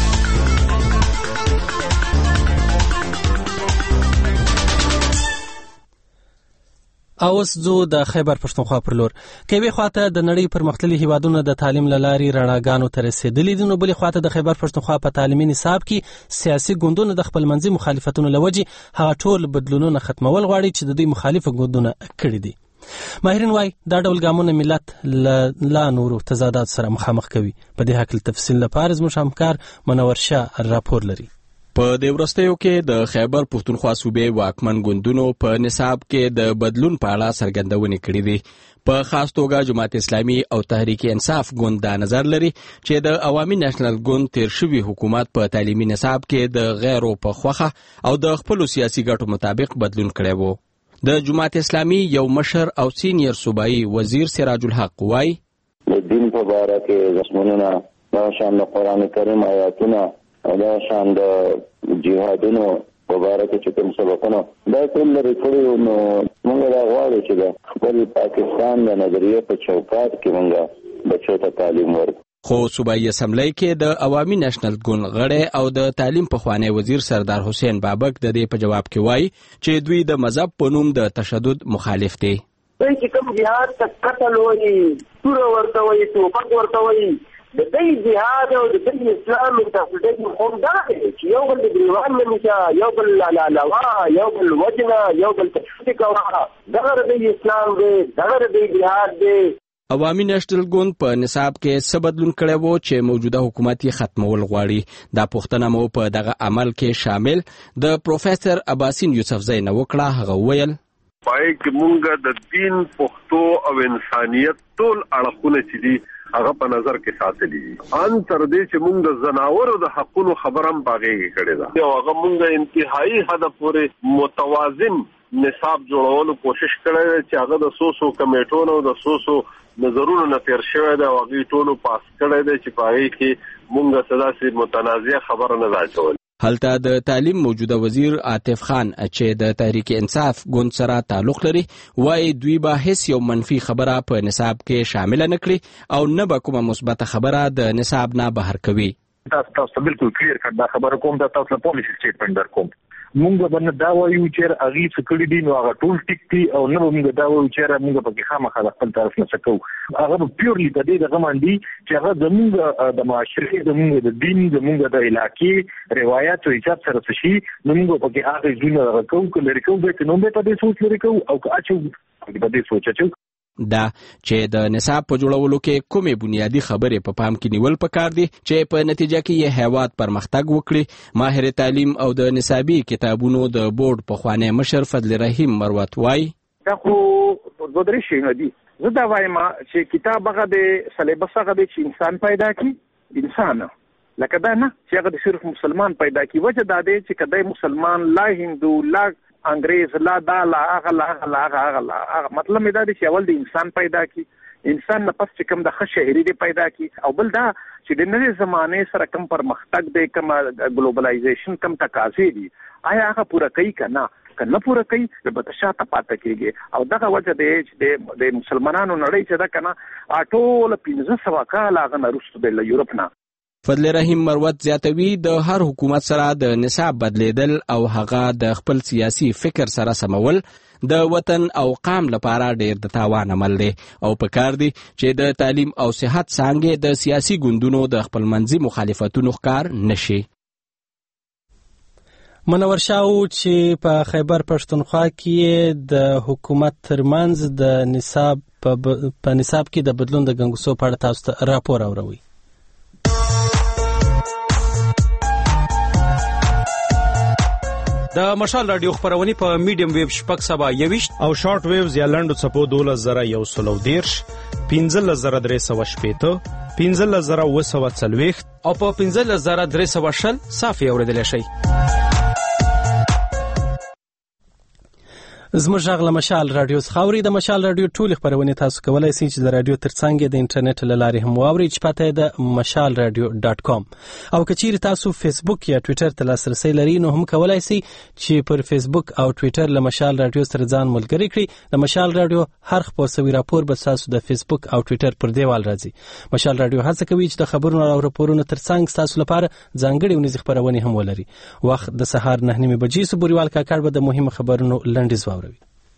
اوس زو د خیبر پښتونخوا پر لور کوي خواته د نړۍ پرمختللي هیوادونو د تعلیم لاري رڼاګانو تر رسیدلې دي نو بل خواته د خیبر پښتونخوا په تعلیمي نصاب کې سیاسي ګوندونو د خپل منځي مخالفتونو لوجي هغه ټول بدلونونه ختمول غواړي چې د دوی مخالف ګوندونه کړی دي. ماهرین وايي دا ډول ګامونه ملت لا نورو تضادات سره مخامخ کوي. په دې حق تفصیل لپاره زموږ همکار منور شاه راپور لري. په د ورستیو کې د خیبر پښتونخوا صوبې واکمن ګوندونو په نصاب کې د بدلون په اړه څرګندونې کړې دي. په خاص توګه جماعت اسلامي او تحریک انصاف ګوند دا نظر لري چې د عوامي نېشنل ګوند تیر شوی حکومت په تعلیمي نصاب کې د غیرو په خوخه او د خپل سیاسي ګټو مطابق بدلون کړی وو. د جماعت اسلامي یو مشر او سینیر صوبایي وزیر سراج الحق وایي د دین په اړه کې رسمونه د شان قرآن کریم آیاتونه او دا شان د جهادونو په اړه کې چې کوم سبقونه دا ټول لري کړو نو موږ دا غواړو چې د خپل پاکستان د نظریه په چوکاټ کې موږ بچو ته تعلیم ورکړو. خو صوبایي اسمبلی کې د عوامي نېشنل ګوند غړی او د تعلیم پخوانی وزیر سردار حسین بابک د دې په جواب کې وایي چې دوی د مذهب په نوم د تشدد مخالف دي. دوی چې کوم جهاد ته قتل وایي تور ورته وایي توپک ورته وایي د دې جهاد او د دې اسلام انتفاضه هم دا چې یو بل د ګریوان نشه یو بل لا لا یو بل وجنا یو بل تشدد کوي دا د اسلام دی دا د جهاد دی. عوامي نېشنل ګوند په نصاب کې څه بدلون کړی وو چې موجوده حکومت یې ختمول غواړي. دا پوښتنه مو په دغه عمل کې شامل د پروفیسور عباسین یوسفزی نه وکړه. هغه ویل پای کې مونږ د دین پښتو او انسانیت ټول اړخونه چې دي هغه په نظر کې ساتلي دي. ان تر دې چې مونږ د زناورو د حقونو خبرم باغې کړي دا او هغه مونږ انتهایی حد پورې متوازن نصاب جوړولو کوشش کړی چې هغه د سوسو کمیټونو د سوسو نظرونو نه تیر شوی دی او هغه ټولو پاس کړی دی چې پای کې مونږ سداسي متنازع خبره نه راځول. هلته د تعلیم موجوده وزیر عاطف خان چې د تحریک انصاف ګوند سره تعلق لري وايي دوی به هیڅ یو منفي خبره په نصاب کې شامل نه کړي او نه به کومه مثبت خبره د نصاب نه بهر کوي. تاسو تاسو بالکل کلیر کړه دا خبره کوم دا تاسو په پولیسي سټیټمنټ در کوم مونږ باندې دا وایو چې اغي سکړی دي نو هغه ټول ټیک دي او نه مونږ دا وایو چې مونږ په کې خامخا خپل طرف نه سکو هغه پیورلی د دې دغه باندې چې هغه زموږ د معاشري زموږ د دین زموږ د علاقې روایت او حساب سره شي نو مونږ په کې هغه ځونه راکو کله ریکو به نو به په دې سوچ لري کو او اچو په دې سوچ اچو دا چې د نصاب په جوړولو کې کومې بنیادی خبرې په پام کې نیول پکار دي چې په نتیجه کې یې هیواد پرمختګ وکړي. ماهر تعلیم او د نصابي کتابونو د بورډ پخوانی مشر فضل رحیم مروت وایي دا خو دوه درې شی دي. زه دا وایم چې کتاب هغه د سلیبس هغه د انسان پیدا کی انسان لکه دا نه چې هغه صرف مسلمان پیدا کی وجه دا دی چې کله مسلمان لا هندو لا انګريز لا دا لا هغه لا هغه هغه هغه مطلب دا دی چې اول د انسان پیدا کی انسان نه پس چې کوم د خشهري دی پیدا کی او بل دا چې د نوې زمانه سره کوم پرمختګ دی کوم ګلوبلایزیشن کوم تقاضې دي آیا هغه پوره کوي کنه کنه پوره کوي د بتشاته پاتې کیږي او دغه وجه دی چې د مسلمانانو نړۍ چې دا کنه ټول پنځه سوه کال هغه نرسته د یورپ نه. فضل رحیم مروت زیاتوي د هر حکومت سره د نصاب بدلیدل او هغه د خپل سیاسي فکر سره سمول د وطن او قام لپاره ډیر د تاوان عمل دی او پکار دی چې د تعلیم او صحت څنګه د سیاسي ګوندونو د خپل منځي مخالفتونو ښکار نشي. منور شاه چې په خیبر پښتونخوا کې د حکومت ترمنځ د نصاب په نصاب کې د بدلون د ګنګوسو په اړه تاسو ته راپور اوروي. د مشال رادیو خبرونه په میډیم ویو شپږ سبا یويشت او شارټ ویوز یا لنډو چپو دولس زره یو سلو دیرش پنځه زره درې سوه شپېته پنځه زره اوه سوه څلوېښت او په پنځه زره درې سوه شل صافي اورېدلی شئ. زموږ غږ له مشال رادیو څخه اوري. د مشال رادیو ټول خبرونه تاسو کولای شئ چې د رادیو ترڅنګ د انټرنیټ له لارې هم واورئ چې پته د مشال رادیو ډاټ کام. او کچیر تاسو فیسبوک یا ټوئیټر ته لاسرسي لرئ نو هم کولای شئ چې پر فیسبوک او ټوئیټر له مشال رادیو سره ځان ملګری کړئ. د مشال رادیو هر خبر سوي راپور به تاسو د فیسبوک او ټوئیټر پر دیوال راځي. مشال رادیو هڅه کوي چې د خبرونو او راپورونو ترڅنګ تاسو لپاره ځانګړي ونیز خبرونه هم ولري. وخت د سهار نه نیمه بجې صبحوال کاکړ به د مهمه خبرونو لنډیز واوري.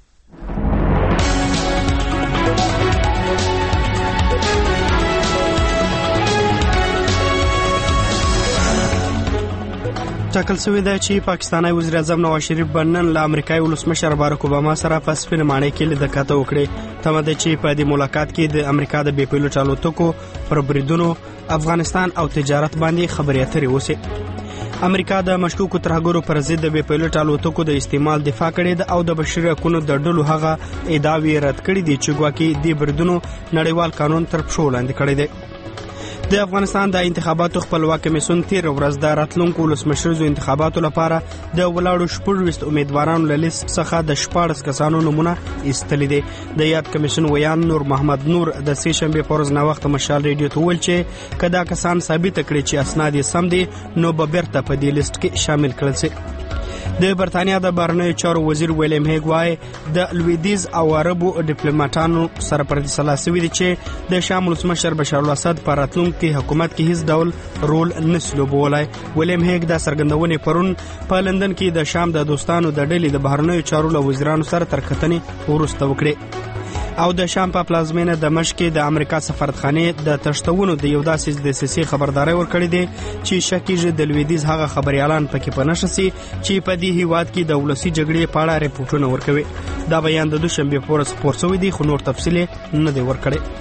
ټاکل شوی دی چې پاکستاني وزیر اعظم نواز شریف بنن له امریکایي ولسمشر باراک اوباما سره په سپین ماڼۍ کې لیدکاته وکړي. تمه ده چې په دې ملاقات کې د امریکا د بې پیلوټ الوتکو پر بریدونو، افغانستان او تجارت باندې خبرې اترې وشي. امریکا د مشکوکو ترهګرو پر ضد د بې پیلوټ الوتکو د استعمال دفاع کړې ده او د بشري حقوقو د ډلو هغه ادعاوې رد کړې دي چې ګواکې د بریدونو نړیوال قانون تر پښو لاندې کړی دی. د افغانستان د انتخاباتو خپلواک کمیسیون تیر ورځ د راتلونکو ولسمشرزو انتخاباتو لپاره د ولاړو شپږ امیدوارانو له لیست څخه د شپاړس کسانو نمونه ایستلې دي. د یاد کمیسیون ویان نور محمد نور د سې شنبه پر ورځ نو وخت مشال ریډیو ته ویل چې کدا کسان ثابت کړي چې اسناد یې سم دي نو به بیرته په دې لیست کې شامل کړل شي. د برتانیا د بهرنیو چارو وزیر ویلیم هیګ وایي د لویدیز او عربو ډیپلوماټانو سره پر دې سلا سوي دي چې د شام ولسمشر بشار الاسد پر راتلونکي حکومت کې هیڅ ډول رول نسي لوبولای. ویلیم هیګ د سرګندونې پرون په لندن کې د شام د دوستانو د ډلې د بهرنیو چارو له وزیرانو سره تر کتنې ورسته وکړي. او د شام په پلازمینه دمشق کې د امریکا سفارتخانه د تشتونو د یو داسې د سیاسي خبرداري ورکړې دي چې شکیږي د لویدیز هغه خبريالان پکې پنهشي چې په دې هیواد کې د ولسی جګړې په اړه ریپورتونه ورکوي. دا بیان د دوشنبه په ورځ خبر شوی دی خو نور تفصیل نه دی ورکړی.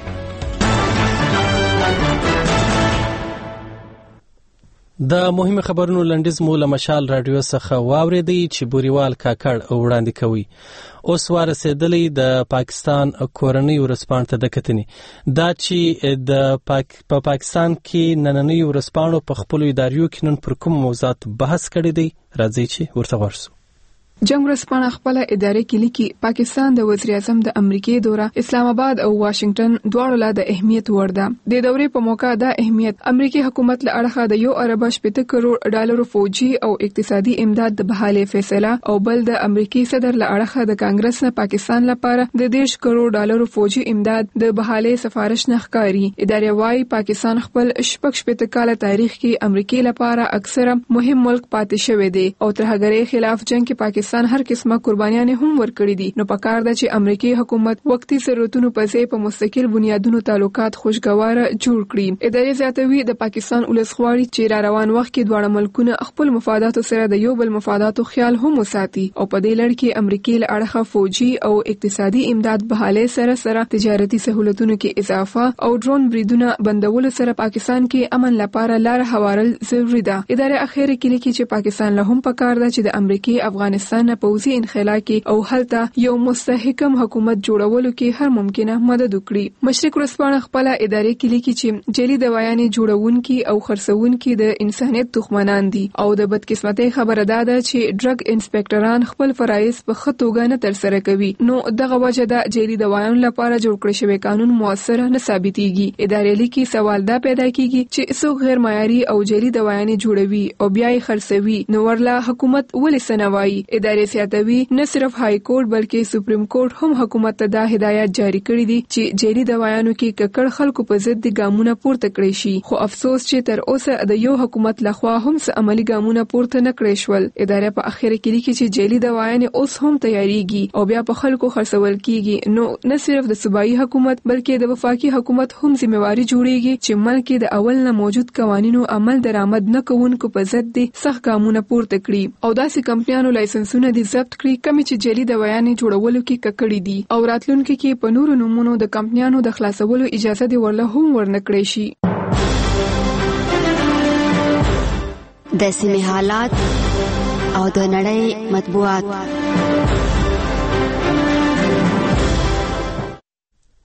د مهمه خبرونو لنډیز مو له مشال رادیو څخه واوریدي چې بوريوال کاکړ وړاندې کوي. اوس ورسېدلې د پاکستان کورنۍ ورسپانټ ته د کتنې دا چې د پاک په پا پاکستان کې نننۍ ورسپانو په خپل اداریو کې نن پر کوم موضوعات بحث کړی دی. راځي چې ورته ورسو. جنگ ورځپاڼه خپل ادارې کې لیکي پاکستان د وزیر اعظم د امریکای دوره اسلام آباد او واشنگټن دواړو له د اهمیت وړ ده. د دورې په موقع د اهمیت امریکای حکومت له اړخه د یو ارب شپږ کروڑ ډالر فوجي او اقتصادي امداد د بحاله فیصله او بل د امریکای صدر له اړخه د کانګرس نه پاکستان لپاره د دیش کروڑ ډالر فوجي امداد د بحاله سفارش نه ښکاری. ادارې وايي پاکستان خپل شپږ شپږ کال تاریخ کې امریکای لپاره اکثره مهم ملک پاتې شوی دی او ترهګرۍ خلاف جنگ کې پاکستان هر قسمه قربانيان هم ورکړي دي. نو پکار ده چې امریکای حکومت وقتی ضرورتونو په ځای په مستقل بنیادونو تعلقات خوشگوار جوړ کړي. ادارې زیاتوي د پاکستان ولسخواري چې را روان وخت کې دواړه ملکونه خپل مفادات سره د یو بل مفاداتو خیال هم وساتي او په دې لړ کې امریکای له اړخه فوجي او اقتصادي امداد بحاله سره سره تجارتي سہولتونو کې اضافه او ډرون بریدونه بندول سره پاکستان کې امن لپاره لار هوارل ضروری ده. ادارې اخیری کې لیکي چې پاکستان له هم پکار ده چې د امریکای افغانستان نه پوځي انخلا کې او هلته یو مستحکم حکومت جوړولو کې هر ممکنه مدد وکړي. مشرق ورځپاڼه خپل ادارې کې لیکي چې جعلي دوايانې جوړونکي او خرڅونکي د انسانيت دښمنان دي او د بدقسمتۍ خبره ده چې ډرګ انسپکټران خپل فرایض په ښه توګه نه ترسره کوي. نو دغه وجه ده جعلي دوايانو لپاره جوړ کړی شوی قانون موثر نه ثابتېږي. ادارې لیکي سوال دا پیدا کیږي چې څوک غیر معیاري او جعلي دوايانې جوړوي او بیا یې خرڅوي نو ورله حکومت ولې سنوي. ادارې سیاتوي نه صرف های کورټ بلکې سپریم کورټ هم حکومت ته دا هدایت جاری کړی دي چې جعلي دوايانو کې ککړ خلکو په ضد د ګامونه پورته کړی شي. خو افسوس چې تر اوسه د یو حکومت لخوا هم څه عملی ګامونه پورته نه کړی شول. ادارې په اخر کې لیکي چې جعلي دوايانې اوس هم تیاریږي او بیا په خلکو خرڅول کیږي. نو نه صرف د صوبایي حکومت بلکې د وفاقي حکومت هم ذمہواری جوړیږي چې ملک د اول نه موجود قوانینو عمل درآمد نه کوونکو په ضد د سخت ګامونه پورته کړي او داسې کمپنیانو لایسنسونه دي ضبط کړي کمی چې جعلي دوايانې جوړولو کې ککړې دي او راتلونکي کې په نورو نمونو د کمپنیانو د خلاصولو اجازه دی ورله هم ورنکړي شي. د سیمې حالات او د نړۍ مطبوعات.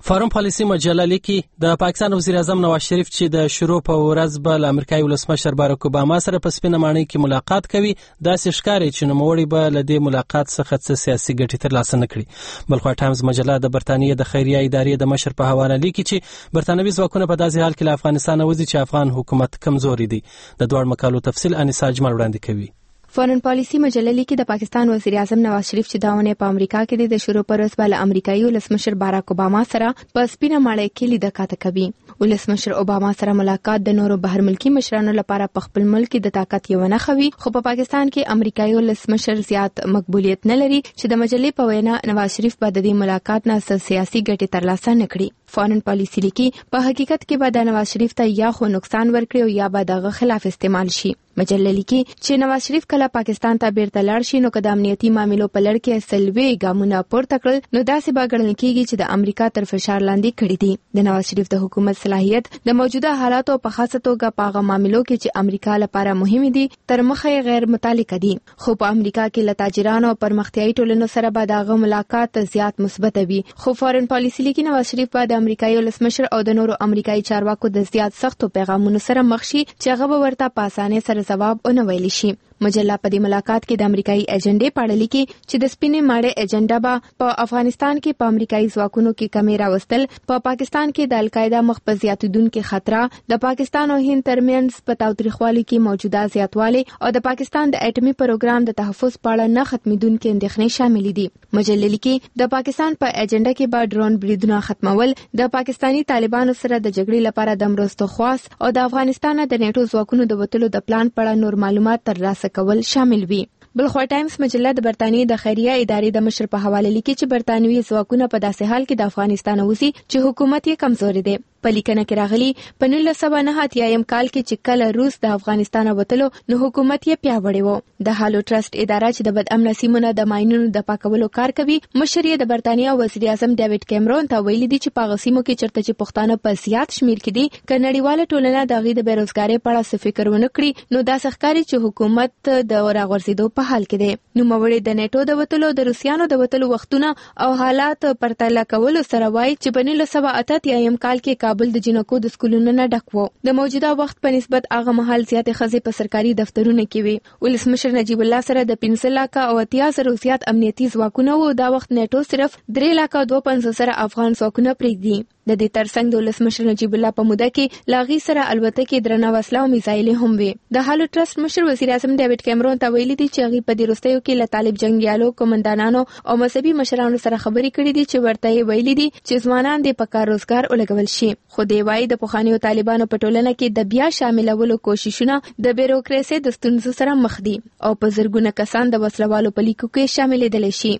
فارم پالیسي مجله لیکي د پاکستان وزیر اعظم نواز شریف چې د شروع په ورځ به له امریکایي ولسمشر باراک اوباما سره په سپینه ماڼۍ کې ملاقات کوي، داسې ښکاري چې نوموړي به له دې ملاقات څخه څه سیاسي ګټې ترلاسه نه کړي. بلخوا ټایمز مجله د برتانیې د خیریه ادارې د مشر په حواله لیکي چې برتانوي ځواکونه په داسې حال کې له افغانستان وځي چې افغان حکومت کمزوري دی. د دوه مقالو تفصیل انیسا اجمل وړاندې کوي. فارن پالیسی مجله لیکي د پاکستان وزیر اعظم نواز شریف چې داونه په امریکا کې د شروع پر ورځ بل امریکایي ولسمشر باراک اوباما سره په سپینه ماڼۍ کې لیدل کاته کوي. ولسمشر اوباما سره ملاقات د نورو بهر ملکی مشرانو لپاره په خپل ملک د طاقت یو نه خوي، خو په پاکستان کې امریکایي ولسمشر زیات مقبولیت نه لري چې د مجلې په وینا نواز شریف به د دې ملاقات نه سیاسي ګټې ترلاسه نه کړي. فارن پالیسی لیکي په حقیقت کې به د نواز شریف ته یا خو نقصان ورکړي او یا به دغه خلاف استعمال شي. مجله لیکي چې نواز شریف کله پاکستان ته بیرته لاړ شي نو که د امنیتي معاملو په لړ کې سلوي ګامونه پورته کړل نو داسې به ګڼل کېږي چې د امریکا تر فشار لاندې کړي دي. د نواز شریف د حکومت صلاحیت د موجوده حالاتو په خاصه توګه په هغه معاملو کې چې امریکا لپاره مهم دي تر مخه غیر متعلق دي، خو په امریکا کې له تاجرانو او پرمختیایي ټولنو سره به دغه ملاقات زیات مثبت وي. خو فارن پالیسی لیکي نواز شریف به د امریکایي ولسمشر او د نورو امریکایي چارواکو د زیات سختو پیغامونو سره مخ شي چې هغه به ورته په اسانۍ سره جواب ونه ویلی شي. مجله په دې ملاقات کې د امریکایي ایجنډې په اړه لیکي چې د سپینې ماڼۍ ایجنډا به په افغانستان کې په امریکایي ځواکونو کې کمی راوستل، په پاکستان کې د القاعده مخ په زیاتیدونکو خطر، د پاکستان او هند ترمنځ په تاوتریخوالي کې موجوده زیاتوالی او د پاکستان د اټومي پروګرام د تحفظ په اړه نه ختمېدونکې اندېښنې شامل دي. مجله لیکي د پاکستان په ایجنډا کې به ډرون بریدونه ختمول، د پاکستاني طالبانو سره د جګړې لپاره د مرستو خواست او د افغانستان د نیټو ځواکونو د وټلو د پلان په اړه نور معلومات ترلاسه کول شامل وي. بلخوا ټایمز مجله د برتانیې د خیریه ادارې د مشر په حواله لیکي چې برتانوي ځواکونه په داسې حال کې د افغانستان وځي چې حکومت یې کمزوري دی. په لیکنه کې راغلي په نولس سوه نه اتیایم کال کې چې کله روس د افغانستان وتلو نو حکومت یې پیاوړی و. د هالو ټرست اداره چې د بد امنه سیمونو د ماینونو د پاکولو کار کوي، مشر یې د برتانیا وزیر اعظم ډیوډ کیمرون ته ویلي دي چې په غسیمو کې چرته چې پښتانه په زیات شمیر کې دي ک نړیواله ټولنه د غي د بیروزګاری په اړه څه فکر ونه کړي نو دا ښکاري چې حکومت د راغورځېدو په حال کې دی. نو موري د نیټو د وتلو د روسیانو د وتلو وختونه او حالات پرتله کول سره وایي چې په نولس سوه اته اتیایم کال کې کابل د جنکو د سکولونو نه ډک و. د موجوده وخت په نسبت هغه مهال زیاتې ښځې په سرکاري دفترونو کې وي. ولسمشر نجیب الله سره د پنځه لکه او اتیا زره زیات امنیتي ځواکونه وو. دا وخت نیټو صرف درې لکه دوه پنځوس زره افغان ځواکونه پرېږدي. د دې ترڅنګ د ولسمشر نجیب الله په موده کې لاغي سره البته درنه وسله او میزایل هم وي. د هالو ټرست مشر وزیر اعظم ډیوډ کیمرون ته ویلي دي چې هغه په دې وروستیو کې له طالب جنگیالو کمانډانانو او مذهبي مشرانو سره خبرې کړې دي چې ورته یې ویلي دي چې ځوانان د په کار روزګار ولګول شي. خو دی وايي د پخوانیو طالبانو په ټولنه کې د بیا شاملولو کوششونه د بیروکراسي د ستونزو سره مخ دي او په زرګونه کسان د وسلوالو په لیکو کې شاملېدل شي.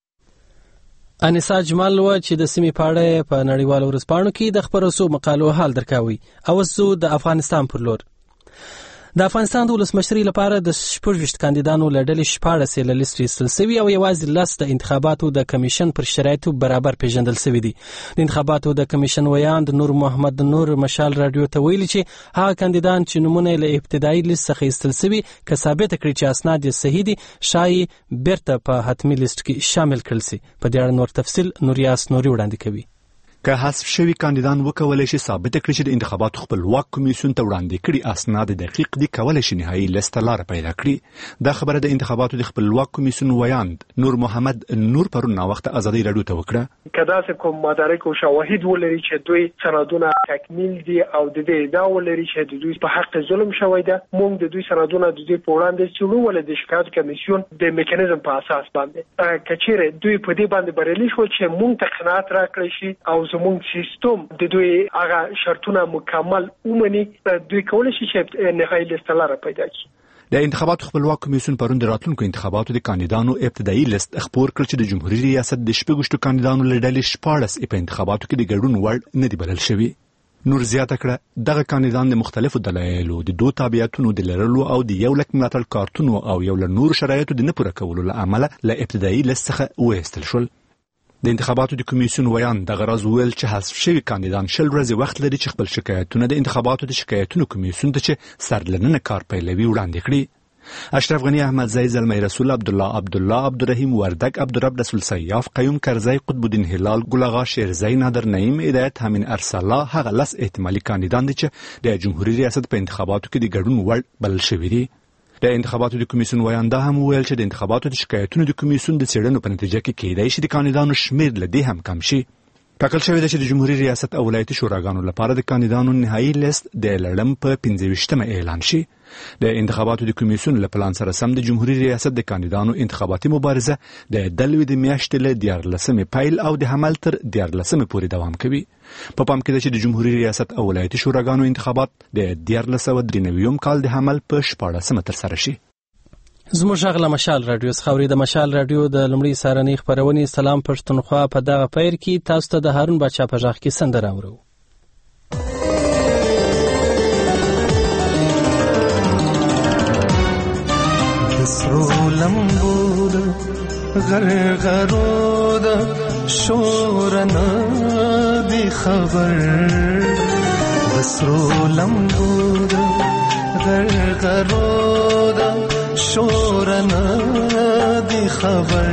انیسا جمال و چې د سیمې پاړه په نړیوالو ورځپاڼو کې د خبرو سو مقالو حال درکاوي. او زه د افغانستان پر لور د افغانستان د ولسمشرۍ لپاره د شپږ کاندیدانو له ډلې شپاړس له لیست ایستل شوي او یوازې لس د انتخاباتو د کمیشن پر شرایطو برابر پیژندل شوي دي. د انتخاباتو د کمیشن ویاند نور محمد نور مشال رادیو ته ویلي چې هغه کاندیدان چې نومونه له ابتدایي لیست څخه ایستل شوي که ثابت کړي چې اسناد یې صحیح دي شایي بیرته په حتمي لیست کې شامل کړل شي. په دې اړه نور تفصیل نوریاس نوري وړاندې کوي. که حذف شوی کاندیدان وکولای شي ثابت کړي چې د انتخاباتو خپلواک کمیسیون ته وړاندې کړي اسناد دقیق دي، کولای شي نهایي لیست لار پیدا کړي. دا خبره د انتخاباتو د خپلواک کمیسیون ویاند نور محمد نور پرون وخت ازادي رادیو ته وکړه. کدا چې کوم مدارک او شواهد ولري چې دوی سندونه تکمیل دي او د دې دا ولري چې د دوی په حق ظلم شوی ده، موږ د دوی سندونه د دوی په وړاندې چلو ول د شکایت کمیسیون د میکانیزم په اساس باندې کچېره دوی په دې باندې بریالي شو چې موږ ته قناعت راکړي شي او زموږ سیستم د دوی هغه شرطونه مکمل ومني، دوی کولای شي چې نهایي لیست لاره پیدا کړي. د انتخاباتو خپلواک کمیسیون پرون د راتلونکو انتخاباتو د کاندیدانو ابتدایي لیست خپور کړ چې د جمهوریت ریاست د شپږشتو کاندیدانو له ډلې شپاړس په انتخاباتو کې د ګډون وړ نه دي بلل شوي. نور زیاته کړه دغه کاندیدان د مختلفو دلایلو د دوه تابعیتونو د لرلو او د یو لک ملاتړ کارتونو او یو له نور شرایطو د نه پوره کولو له امله له ابتدایي لیست څخه وایستل شول. د انتخاباتو د کمیسیون ویان د غرض ویل چې حذف شوی کاندیدان شل ورځې وخت لري چې خپل شکایتونه د انتخاباتو د شکایتونو کمیسیون ته چې سرلننه کار پیلوي وړاندې کړي. اشرف غنی احمدزی، زلمی رسول، عبدالله عبدالله، عبدالرحیم وردک، عبدالرب رسول سیاف، قیوم کرزی، قطب الدین هلال، ګل آغا شیرزی، نادر نعیم، هدایت حمین ارسلا هغه لس احتمالي کاندیدان دي چې د جمهوریت ریاست په انتخاباتو کې د ګډون وړ بلل شوي دي. د انتخاباتو د کمیسیون ویانده هم وویل چې د انتخاباتو د شکایتونو د کمیسیون د څېړنو په نتیجه کې کېدای شي د کاندیدانو شمېر له دې هم کم شي. ټاکل شوې ده چې د جمهوریت ریاست او ولایتي شوراګانو لپاره د کاندیدانو نهایي لیست د لړم په پنځه ویشتمه اعلان شي. د انتخاباتو د کمیسیون له پلان سره سم د جمهوریت ریاست د کاندیدانو انتخاباتي مبارزه د دلوي د میاشتې له دیارلسمې پیل او د حمل تر دیارلسمې پورې دوام کوي. په پام کې ده چې د جمهوریت ریاست او ولایتي شوراګانو انتخابات د دیارلس سوه درې نوي کال د حمل په شپاړسمه ترسره شي. زموږ غږ له مشال رادیو څخه اوري. د مشال رادیو د لومړۍ سهارنۍ خپرونې سلام پښتونخوا په دغه پیر کې تاسو ته د هارون باچا په غږ کې سندره اورو. سرو لمبو د غرغرو د شورنا دی خبر، سرو لمبو د غرغرو د شورنا دی خبر،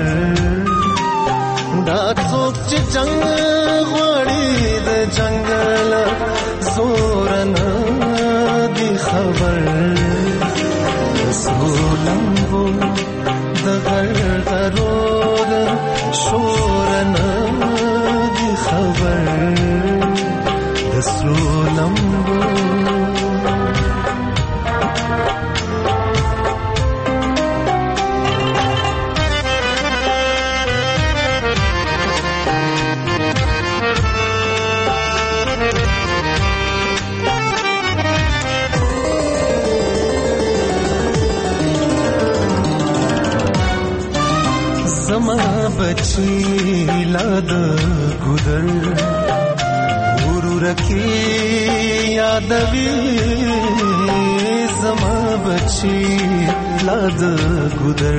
دا څوک چې جنگ غواړي د جنگل زورنا دی خبر، سرو لمبو د غرغرو د شورنا دی خبر، د سرو لمبو زما بچی لاد گودر ورورکی یادوی، زما بچی لاد گودر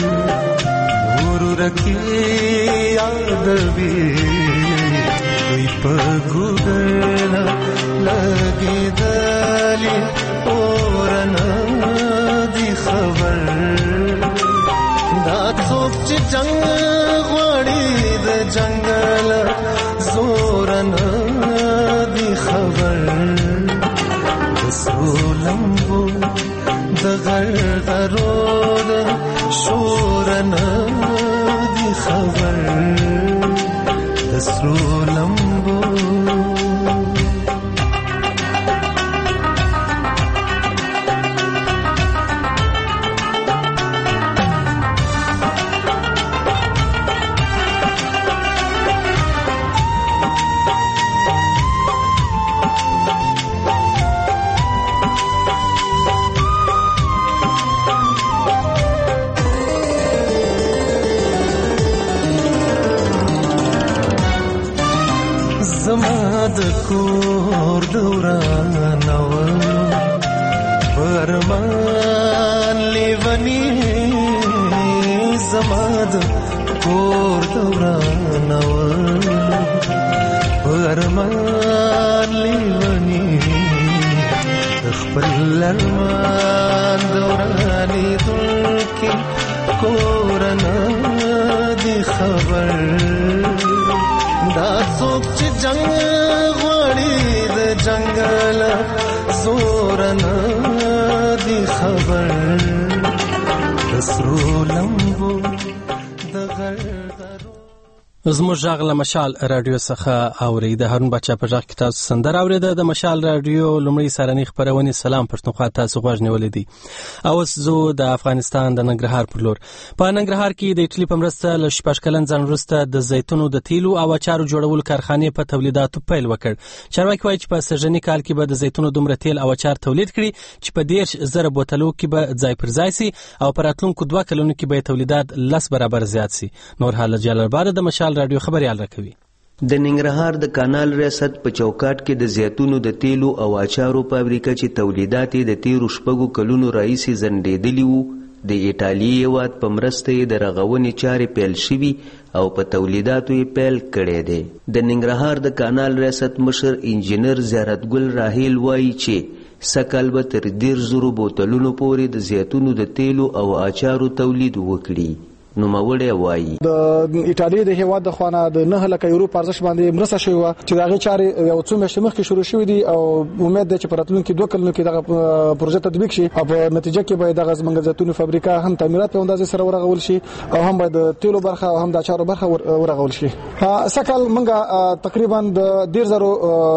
ورورکی یادوی، دوی په گودر لگی دلی اورنا دی خبر، دا څوک چې جنگ غواړي د جنگل زورنا دی خبر، د سرو لمبو د غرغرو د شورنا دی خبر، د سرو لمبو زما د کور دورانو پرمان لیونی، زما د کور دورانو پرمان لیونی، خپل ارمان دورانی دلکی کورنا دی خبر، دا څوک چې جنگ غواړي د جنگل زورنا دی خبر، د سرو لمبو د غرغرو. زموږ غږ له مشال رادیو څخه اوري. د هارون باچا په غږ کې تاسو سندره اوریده. د مشال رادیو لومړی سهارنۍ خپرونې سلام پښتونخوا تاسو غوږ نیولې دي. اوس زه د افغانستان د ننګرهار پر لور. په ننګرهار کې د ایټالي په مرسته له شپږ کلن ځنډ وروسته د زیتونو د تیلو او اچارو جوړولو کارخانې په تولیداتو پیل وکړ. چارواکي وایي چې په سږني کال کې به د زیتونو دومره تیل او اچار تولید کړي چې په دېرش زره بوتلو کې به ځای پر ځای سي او په راتلونکو دوه کلونو کې به تولیدات لس برابر زیات سي. نور حال جلال آباد د مشال رادیو خبريال راکوي. د ننګرهار د کانال ریاست په چوکاټ کې د زیتونو د تیلو او اچارو فابریکه چې تولیدات د تیرو شپږو کلونو راهیسې ځنډېدلي وو، د ایټالي هېواد په مرسته یې د رغونې چارې پیل شوي او په تولیداتو یې پیل کړی دی. د ننګرهار د کانال ریاست مشر انجینر زیارت ګل راهیل وایي چې سکل به تر ډیر زرو بوتلونو پورې د زیتونو د تیلو او اچارو تولید وکړي. نو موړی وایي د ایټالیا د هیواد د خوانه د نه لکه یورو پارزش باندې مرسته شوی و چې دغه چارې یو څو میاشتې مخکې شروع شوې دي او امید ده چې په راتلونکي دوه کلونو کې دغه پروژه تطبیق شي او په نتیجه کې به دغه زمنګ زیتونو فابریکه هم تعمیرات په اندازې سره ورغول شي او هم به د تیلو برخه او هم د اچارو برخه ورغول شي. سکل منګه تقریبا د ډیر زرو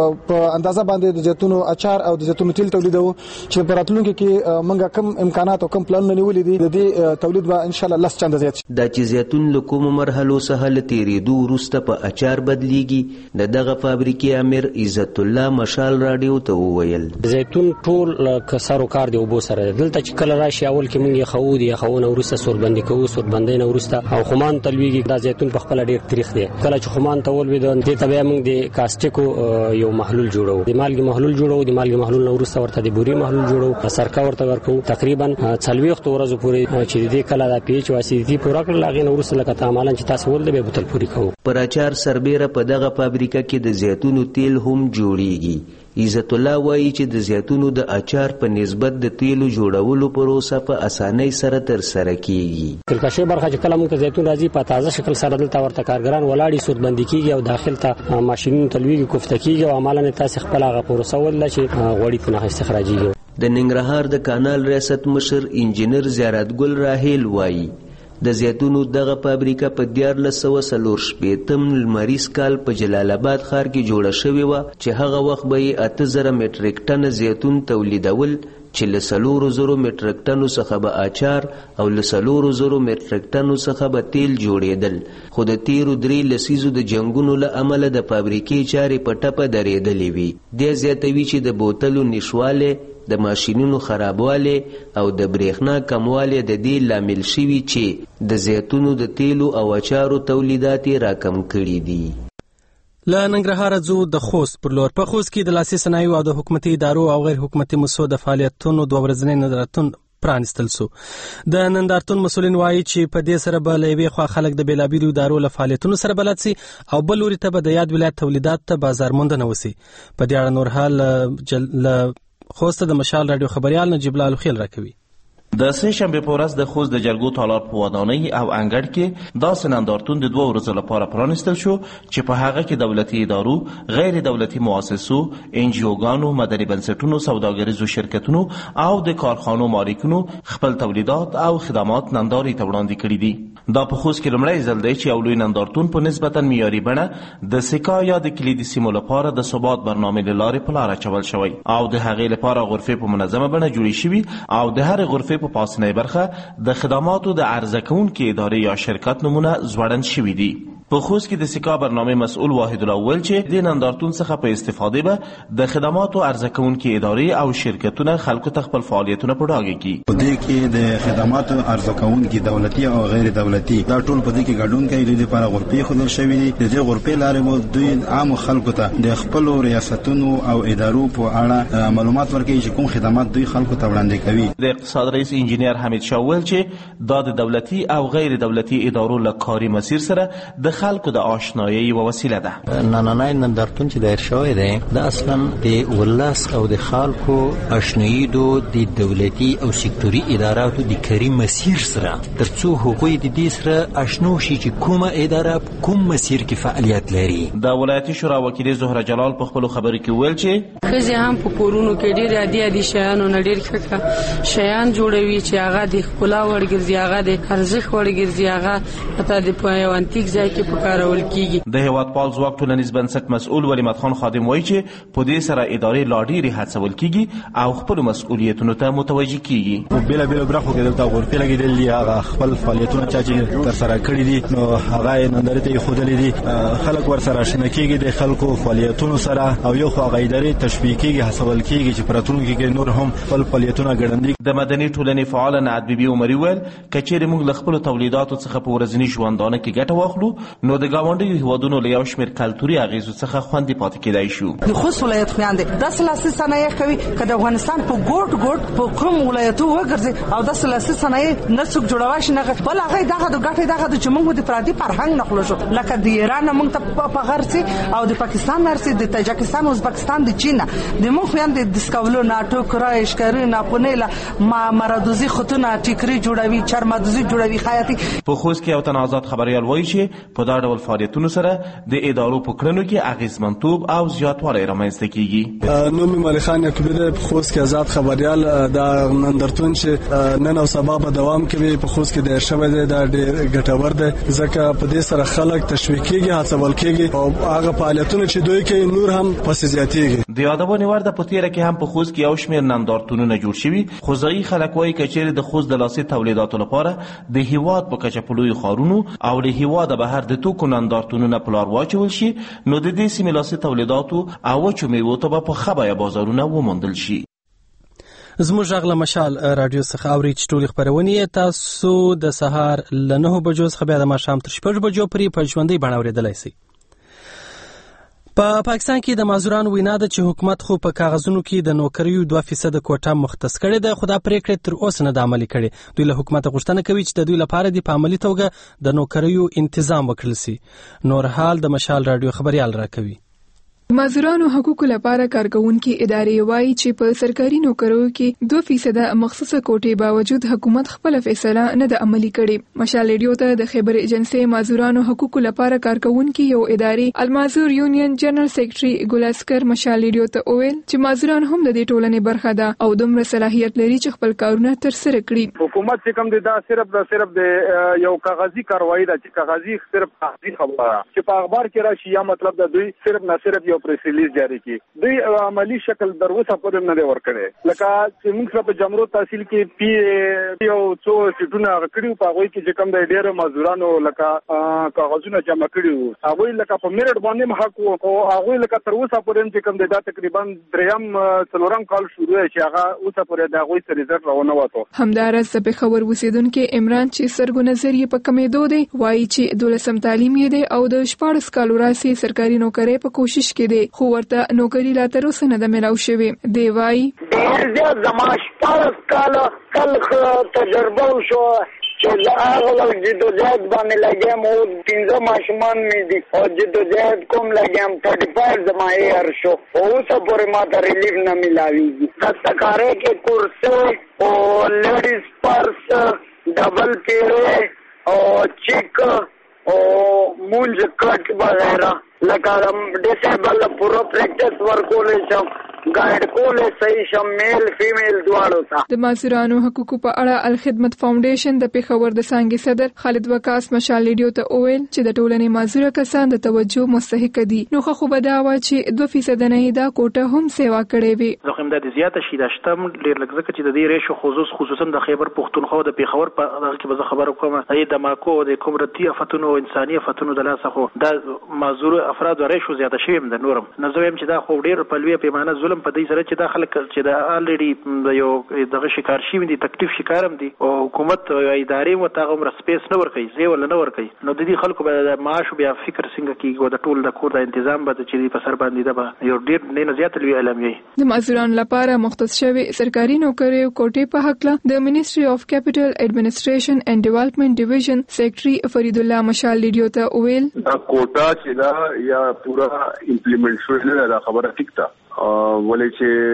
په اندازه باندې د زیتونو اچار او د زیتونو تیل تولیدو چې په راتلونکي کې منګه کم امکانات او کم پلان نیولې دي. د دې تولید به ان شاء الله لس چنده زیات دا چې زیتون له کومو مرحلو څخه له تېرېدو وروسته په اچار بدلیږي د دغه فابریکې امیر عزت الله مشال راډیو ته وویل زیتون ټول کسر او کار دی وبو سره دلته چې کله راشي اول کې مونږ یې خو دی خو نو وروسته سوربندي کوو سوربندۍ نو وروسته او خمان تلويږي دا زیتون په خپل ډیر تاریخ دی. کله چې خمان تول وي د دې تبع مونږ د کاستیکو یو محلول جوړو د مالګي محلول جوړو د مالګي محلول نو وروسته ورته د بوري محلول جوړو سرکا ورته ورکو تقریبا څلويخت ورځې پورې چې دې کله د پی ایچ واسیدي پورا کړل هغه نو وروسته لکه تعامل چې تاسو ول د به بوتل پوری کوو. پر اچار سربېره په دغه فابریکه کې د زیتونو تیل هم جوړیږي. عزت الله وایي چې د زیتونو د اچار په نسبت د تیلو جوړولو پروسه په اسانۍ سره تر سره کیږي. کلکشه برخه چې کله موږ زیتون راځي په تازه شکل سره دلته ورته کارګران ولاړی سوربندي کیږي او داخل ته ماشينونو تلويږي کوفته کیږي او عملاً تاسو خپل هغه پروسه ول چې غوړي تنه استخراجيږي. د ننګرهار د کانال ریاست مشر انجینر زیارت ګل راهیل وایي د زیتونو دغه فابریکه په دیارلس سوه څلور شپېتم لمریز کال په جلال آباد ښار کې جوړه شوې وه چې هغه وخت به یې اته زره میټریک ټنه زیتون تولیدول چې له څلورو زرو میټریک ټنو څخه به اچار او له څلورو زرو میټریک ټنو څخه به تیل جوړېدل. خو د تیرو درې لسیزو د جنګونو له امله د فابریکې چارې په ټپه درېدلې وي. دې زیاتوي چې د بوتلو نشوالی د ماشینونو خرابوالی او د برېښنا کموالی د دې لامل شوي چې د زیتونو د تیلو او اچارو تولیدات یې راکم کړي دي. له ننګرهاره ځو د خوست پر لور. په خوست کې د لاسي صنایعو او د حکومتي ادارو او غیر حکومتي مسو د فعالیتونو دوه ورځنی نندارتون پرانستل سو. د نندارتون مسولین وایي چې په دې سره به له یوې خوا خلک د بېلابېلو ادارو له فعالیتونو سره بلد سي او بل لوري ته به د یاد ولایت تولیدات ته بازار موندنه وسي. په دې اړه نور حال له خوست د مشال رادیو خبريال نجیب لالو خیل راکوي. د سه شنبه په ورځ د خوست د جرګو تالار په ودانۍ او انګړ کې داسې نندارتون د دوه ورځو لپاره پرانستل شو چې په هغه کې دولتي ادارو، غیر دولتي مؤسسو، انجیوګانو، مدني بنسټونو، سوداګریزو شرکتونو او د کارخانو مالکینو خپل تولیدات او خدمات نندارې ته وړاندې کړي دي. دا په خوست کې لومړی ځل دی چې یو لوی نندارتون په نسبتا معیاري بڼه د سکا یا د کلیدي سیمو لپاره د ثبات برنامې له لارې په لاره اچول شوی او د هغې لپاره غرفې په منظمه بڼه جوړې شوي او د هرې غرفې په پاسنۍ برخه د خدماتو د عرضه کوونکي ادارې یا شرکت نمونه ځوړند شوي دي. په خوست کې د سکا برنامې مسؤل واحد الله ویل چې د نندارتون څخه په استفاده به د خدماتو عرضه کوونکي ادارې او شرکتونه خلکو ته خپل فعالیتونه په ډاګه کړي. په دې کې د خدماتو عرضه کوونکي دولتي او غیر دولتي دا ټول په دې کې ګډون کوي. د لپاره غرفې خلل شوې دي. د دې غرفې لارې مو دوی عام خلکو ته د خپل ریاستونو او ادارو په اړه معلومات ورکوي چې کوم خدمات دوی خلکو ته وړاندې کوي. د اقتصاد رئیس انجینیر حمید شاه ویل چې دا د دولتي او غیر دولتي ادارو له کاري مسیر سره د خلکو د آشنایی و وسیله ده. نننۍ نندارتون چې دایر شوی دی دا اصلا د ولس او د خلکو آشنایی دو د دولتي او سکتوري اداراتو د کاري مسیر سره ترڅو هغوی د دې سره آشنا شي چې کومه اداره کوم مسیر کې فعالیت لري. د ولایتي شورا وکیل زهره جلال په خپل خبرو کې ویل چې خځې هم په کورونو کې ډېر عادي عادي شیانو نه ډېر ښه شیان جوړوي چې هغه د ښکلا وړ ګرځي، هغه د ارزښت وړ ګرځي، هغه حتی د په یو انتیک ځای کې په کارول کیږي. د هیواد پال ځواک ټولنیز بنسټ مسؤل ولیمت خان خادم وایي چې په دې سره ادارې لا ډېرې هڅول کیږي او خپل مسؤلیتونو ته متوجه کیږي. په بیلا بیلا برخو کې دلته غرفې لګېدلې دي، هغه خپل فعالیتونه چې ترسره کړي دي نو هغه نندارې ته ښودلې دي. خلک ورسره اشنا کیږي د خلکو فعالیتونو سره او یو خو هغه ادارې تشویق کیږي، هڅول کیږي چې په راتلونکي کې نور هم خپل فعالیتونه ګړندي. د مدني ټولنې فعال نعت بیبي عمري ویل کچېرې موږ له خپلو تولیداتو څخه په ورځني ژوندانه کې ګټه واخلو نو د ګاونډیو هیوادونو له یو شمېر کلتوري اغیزو څخه خوندي پاتې کېدای شو. د خوست ولایت خویندې د سلاسي صنایع کوي که د افغانستان په ګوټ ګوټ په کوم ولایتو وګرځي او د سلاسي صنایع نه څوک جوړوي شي نه بل هغه دغه د ګټې دغه د چې موږ د پردي فرهنګ نقل شو لکه د ایران موږ ته په غرسي او د پاکستان نرسي د تاجکستان ازبکستان د چین د موږ خویندې د سکولو ناټو کرایش کاری ناپونیلا ما مرادوزی خطونه ټیکري جوړوي چرمدوزی جوړوي خیاطي. په خوست کې یو تن آزاد خبريال وایي چې په دا ډول فعالیتونو سره د ادارو په کړنو کې اغیزمنتوب او زیاتوالی رامنځته کیږي. نوم مې ملک خان یعقوبی دی، په خوست کې آزاد خبريال دا نندرتون چې نن او سبا به دوام کوي په خوست کې د شوه دی دا ډېر ګټور دی ځکه په دې سره خلک تشویق کیږي هڅول کیږي او هغه فعالیتونه چې دوی کوي نور هم پسې زیاتېږي. د یادونې وړ ده په تیره کې هم په خوست کې یو شمېر نندارتونونه جوړ شوي خو ځایي خلک وایي که چیرې د خوست د لاسي تولیداتو لپاره د هیواد په کچه په لویو ښارونو او له هیواده بهر د توکو نندارتونونه په لار واچول شي نو د دې سیمې لاسي تولیداتو او وچو میوو ته به په ښه بیه بازارونه وموندل شي. زموږ غږ له مشال رادیو څخه اوري چې ټولې خپرونې تاسو د سهار له نهو بجو څخه بیا د ماښام تر شپږ بجو پورې په ژوندۍ بڼه اورېدلی شئ. په پاکستان کې د معذورانو وینا ده چې حکومت خو په کاغذونو کې د نوکریو دوه فیصد کوټه مختص کړې ده خو دا پریکړه تر اوسه نه ده عملي کړې. دوی له حکومت غوښتنه کوي چې د دوی لپاره د په عملي توګه د نوکریو تنظیم وکړل شي. نور حال د مشال رادیو خبريال راکوي. معذورانو حقوقو لپاره کارکونکي ادارې وایي چې په سرکاري نوکریو کې دوه فیصد مخصوصه کوټې باوجود حکومت خپل فیصله نه ده عملي کړې. مشال ریډیو ته د خبر ایجنسی معذورانو حقوقو لپاره کارکونکي یو ادارې المعذور یونین جنرال سیکریټري ګلاسکر مشال ریډیو ته وویل چې معذوران هم د دې ټولنې برخه ده او دومره صلاحیت لري چې خپل کارونه ترسره کړي. حکومت چې کوم دی دا صرف دا صرف د یو کاغذي کاروایی ده چې کاغذي صرف کاغذي خبره چې په اخبار کې راشي یا مطلب د دوی صرف نه صرف پریس ریلیز جاری کی دوی عملی شکل دروسه پورې نه دی ورکړي لکه چې موږ په جمرو تحصیل کې پی یو څو سټونه کړیو په هغه کې چې کوم د ډېر مزدورانو لکه کاغذونه جمع کړیو هغه لکه په میرټ باندې حق او هغه لکه تر اوسه پورې چې کوم د تقریبا دریم څلورم کال شروع شي هغه اوسه پورې د هغه سره ريزلټ راونه وته. همدارس په خبر وسیدونکو عمران چې سرګو نظریه په کمیدو دی وایي چې دولسم تعلیم یې دی او د شپږ کالو راسي سرکاري نوکری په کوشش کې دی خو ورته نوکری لا تر اوسه نه ده ملاو شوې. دی وایي ډېر زیات زما شپږ کاله کله تجربه شو چې هغه وخت جدوجہد باندې لګیم او پنځه ماشومان مې دي او جدوجہد کوم لګیم تھرٹی فائیو زما یې شو او اوسه پورې ما ته ریلیف نه ملاویږي. دستکارۍ کې کورسې او لیډیز پرس ډبل پیرې او چیک او مونج کټ وغیرہ لکه ډیسیبل پورو پریکټس ورکولې شم ګایډ کولې صحیح شم میل فیمیل دواړو ته. د معذورانو حقوقو په اړه الخدمت فاونډیشن د پیښور د څانګې صدر خالد وقاص مشال ریډیو ته وویل چې د ټولنې معذور کسان د توجه مستحق دي نو خو به دا و چې دوه فیصد نه دا کوټه هم سیوا کړې وي. زه هم د زیاته شي د شتم ډیر لږ ځکه چې د دې ریشو خصوص خصوصا د خیبر پښتونخوا د پیښور په هغه کې به خبرو کوم ای د ماکو د کومرتي افتونو انساني افتونو د لاسه خو د معذور افراد ریشو زیاته شوی د نورم نه زویم چې دا خو ډیر په لوی پیمانه ظلم په دې سره چې دا خلک چې دا الریډي د یو دغه شکار شي دي تکلیف شکارم دي او حکومت او ادارې مو ته عمر سپیس نه ورکوي زی ول نه ورکوي نو د دې خلکو به معاش بیا فکر څنګه کیږي د ټول د کور د تنظیم به چې په سر باندې دا یو ډیر نه زیات لوی علم وي. د معذورانو لپاره مختص شوی سرکاري نوکری او کوټې په حق له د منیسټري اف کیپټل ایڈمنسټریشن اینڈ ډیولپمنٹ ډیویژن سیکریټري فرید الله مشال ریډیو ته ویل دا کوټا چې دا یا پورا امپلیمنٹ شوی نه دا خبره ټیک ده ولې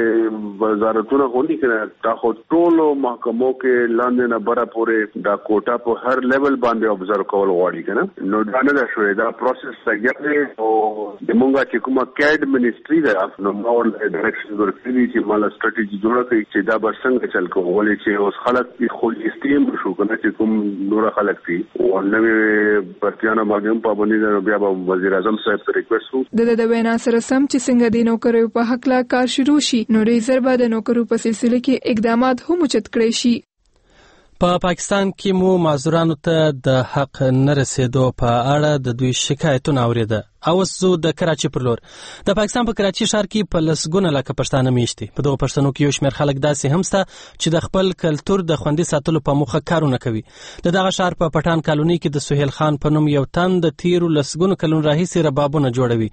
چې وزارتونه غونډې کړي دا خو ټول محکمو کې لاندې نه بره پورې دا کوټا په هر لیول باندې ابزرو کول غواړي کنه نو دا نه شوی دا پروسس لګي او د مونږه چې کومه کېډ منیسټري ده نو مور ډایرکشن ورکړي چې مال ستراتیژي جوړه کړي چې دا به څنګه چل کوو ولې چې اوس خلک په خپل استیم شو کنه چې کوم نور خلک دي او نوې پرتیانه ماګم په باندې بیا به وزیر اعظم صاحب ته ریکوست وکړو د د وینا سره سم چې څنګه د نوکریو په حق لا کار شروع شي نو ریزر به د نوکرو په سلسله کې اقدامات هم اوچت کړي شي. په پاکستان کې مو معذورانو ته د حق نه رسیدو په اړه د دوی شکایتونه اوریده. اوس زه د کراچۍ پر لور. د پاکستان په کراچۍ ښار کې په لسګونه لکه پښتانه میشتي. په دغو پښتنو کې یو شمېر خلک داسې هم شته چې د خپل کلتور د خوندي ساتلو په موخه کارونه کوي. د دغه ښار په پټان کالوني کې د سهیل خان په نوم یو تن د تیرو لسګونو کلونو راهیسې ربابونه جوړوي.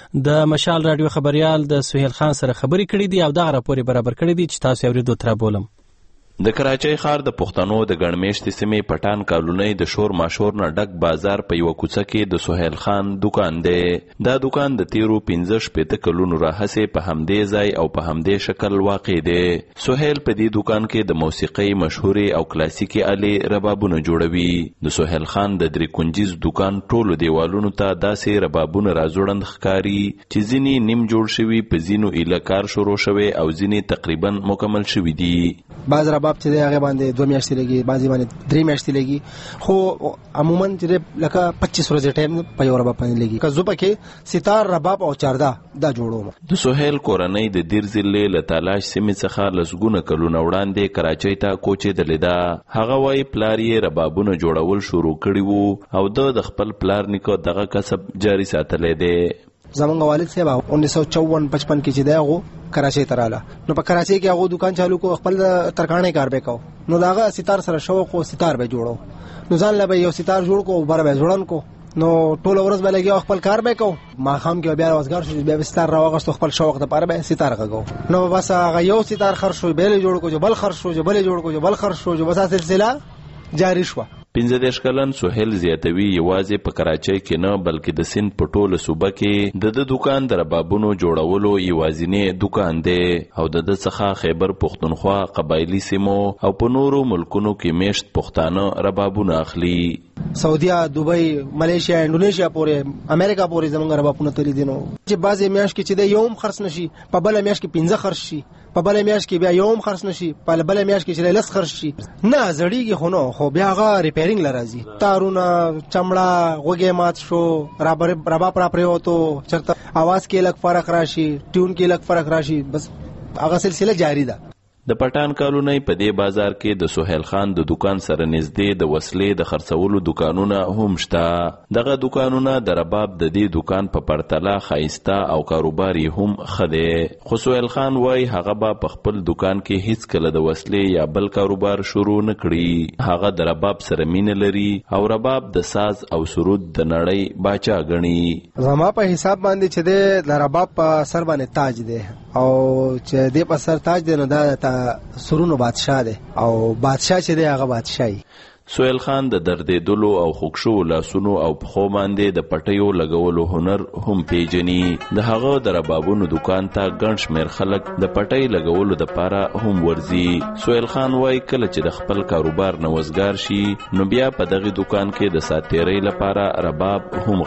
د مشال راډیو خبریال د سهیل خان سره خبرې کړې دي او دغه راپور برابر کړی دی چې تاسو اورېدو تر بولم. د کراچۍ ښار د پښتنو د ګڼمېشتې سیمې پټان کالونۍ د شور ماشور نه ډک بازار په یوه کوڅه کې د سهیل خان دکان دی. دا دکان د تیرو پنځه شپېته کلونو راهیسې په همدې ځای او په همدې شکل واقع دی. سهیل په دې دکان کې د موسیقۍ مشهورې او کلاسیکي آلې ربابونه جوړوي. د سهیل خان د درې کنجیز دکان ټولو دیوالونو ته داسې ربابونه راځوړند ښکاري چې ځینې نیم جوړ شوي، په ځینو ایله کار شروع شوی او ځینې تقریبا مکمل شوي دي. بعض رباب چې دی هغه باندې دوه میاشتې لګي، بعضې باندې درې میاشتې لګي، خو عموما چې لکه پچیس ورځې ټایم په یو رباب باندې لګي. که زه پکې ستار رباب او چارده دا جوړوم. د سهیل کورنۍ د دیر ضلع له تالاش سیمې څخه لسګونه کلونه وړاندې کراچۍ ته کوچېدلې ده. هغه وایي پلار یې ربابونه جوړول شروع کړي وو او د د خپل پلار نیکه دغه کسب جاري ساتلی دی. زمونږ والد صاحب انیس سو چون پچپن کې چې دی هغه کراچۍ ته راله، نو په کراچۍ کې هغه دکان چالو کو، خپل ترکاڼۍ کار به کو، نو داغه ستار سره شوق او ستار به جوړو، نو ځان له یو ستار جوړ کو، بر به جوړن کو، نو ټول ورځ به لګي خپل کار به کو. ما خام کې بیا وزګار شو، بیا ستار راوغست خپل شوق د پاره به ستار غو، نو بس هغه یو ستار خرج شو، به جوړ کو، جو بل خرج شو، جو بل جوړ کو، جو بل خرج شو، جو بس سلسله جاری شو. پنځه دېرش کلن سهیل زیاتوي یوازې په کراچۍ کې نه بلکې د سند په ټوله صوبه کې د د دکان د ربابونو جوړولو یوازینی دکان دی او د د څخه خیبر پښتونخوا قبایلی سیمو او په نورو ملکونو کې میشت پښتانه ربابونه اخلي. سعودیا، دوبۍ، ملیشیا، انډونیشیا پورې، امریکا پورې زمونږ ربابونه تللی دي. نو چې بعضې میاشت کې چې دی یو هم خرڅ نشي، په بله میاشت کې پنځه خرڅ شي، په بله میاشت کې بیا یو هم خرڅ نشي، په بله میاشت کې چې لس خرڅ شي. نه زړیږي خو نو، خو بیا هغه ریپیرینګ له راځي، تارونه، چمړه، غوږې مات شو، رباب را پرېوتو، چېرته اواز کې لږ فرق راشي، ټیون کې لږ فرق راشي، بس هغه سلسله جاری ده. د پټان کالونۍ په دې بازار کې د سهیل خان د دکان سره نږدې د وسلې د خرڅولو دکانونه هم شته. دغه دکانونه د رباب د دې دکان په پرتله ښایسته او کاروبار یې هم ښه دی. خو سهیل خان وایي هغه به په خپل دکان کې هیڅ کله د وسلې یا بل کاروبار شروع نه کړي. هغه د رباب سره مینه لري او رباب د ساز او سرود د نړۍ باچا ګڼي. زما په حساب باندې چې دی د رباب په سر باندې تاج دی او چې دی په سر تاج دی نو دا سرونو بادشاہ دی او بادشاہ چې دی هغه بادشاہي. سهیل خان د دردېدلو او خوږ شوو لاسونو او پښو باندې د پټیو لګولو هنر هم پیژني. د هغه د ربابونو دکان ته ګڼ شمېر خلک د پټۍ لګولو دپاره هم ورځي. سهیل خان وایي کله چې د خپل کاروبار نه وزګار شي نو بیا په دغه دکان کې د ساتیرۍ لپاره رباب هم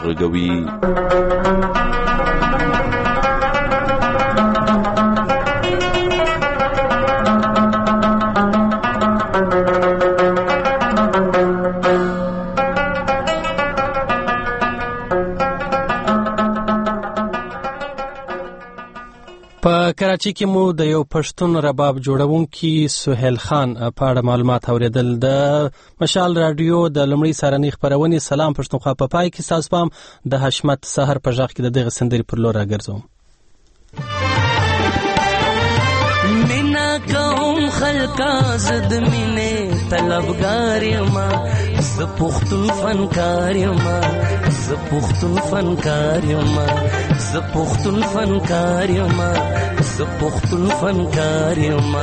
غږوي. په کراچۍ کې مو د یو پښتون رباب جوړونکي سهیل خان په اړه معلومات اوریدل. د مشال راډیو د لومړۍ سهارنۍ خپرونې سلام پښتونخوا په پای کې ستاسو پام د حشمت سحر په غږ کې د دغه سندرې پر لور راګرځوم. مینا کوم خلقا زد مینه طلبګار یما، ز پښتون فنکار یما، ز پښتون فنکار یما، ز پښتون فنکار یما، ز پښتون فنکار یما.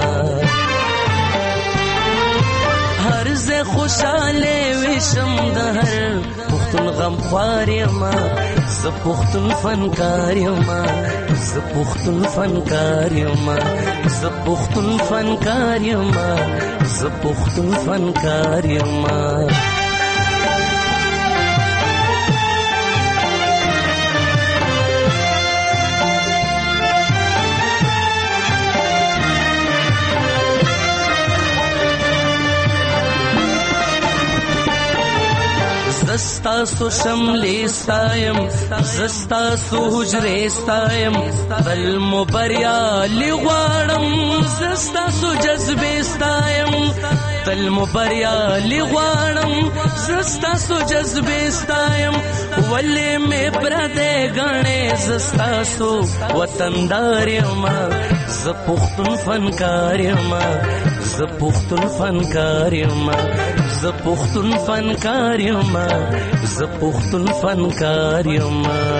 هر زه خوشاله وشم د هر پښتون غم خوار یما، ز پښتون فنکار یما، ز پښتون فنکار یما، ز پښتون فنکار یما، ز پښتون فنکار یما. زستا سو شملې ستایم، زستا سو حجرې ستایم، بل مبریا لغواړم، زستا سو جذبې ستایم، تل مبریالی غواړم زستاسو جذبې ستایم ولې مې پردې غاڼې زستاسو وطندار یم زه پښتون فنکار یم زه پښتون فنکار یم زه پښتون فنکار یم زه پښتون فنکار یم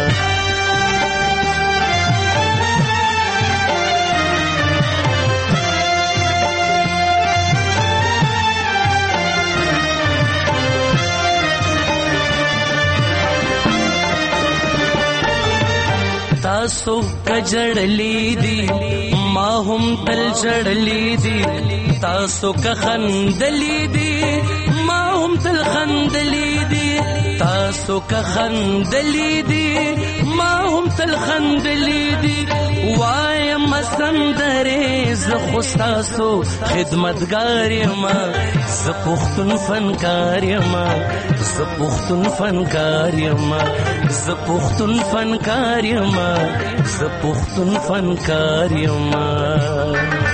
تاسو کجړلی دی ما هم تل جړلی دی تاسو که خندلی دی ما هم تل خندلی دی تاسو که خندلی دی ما هم تل خندلی دی وایم سندرې زه خو ستاسو خدمتګار یم زه پښتون فنکار یم زه پښتون فنکار یم زه پښتون فنکار یم زه پښتون فنکار یم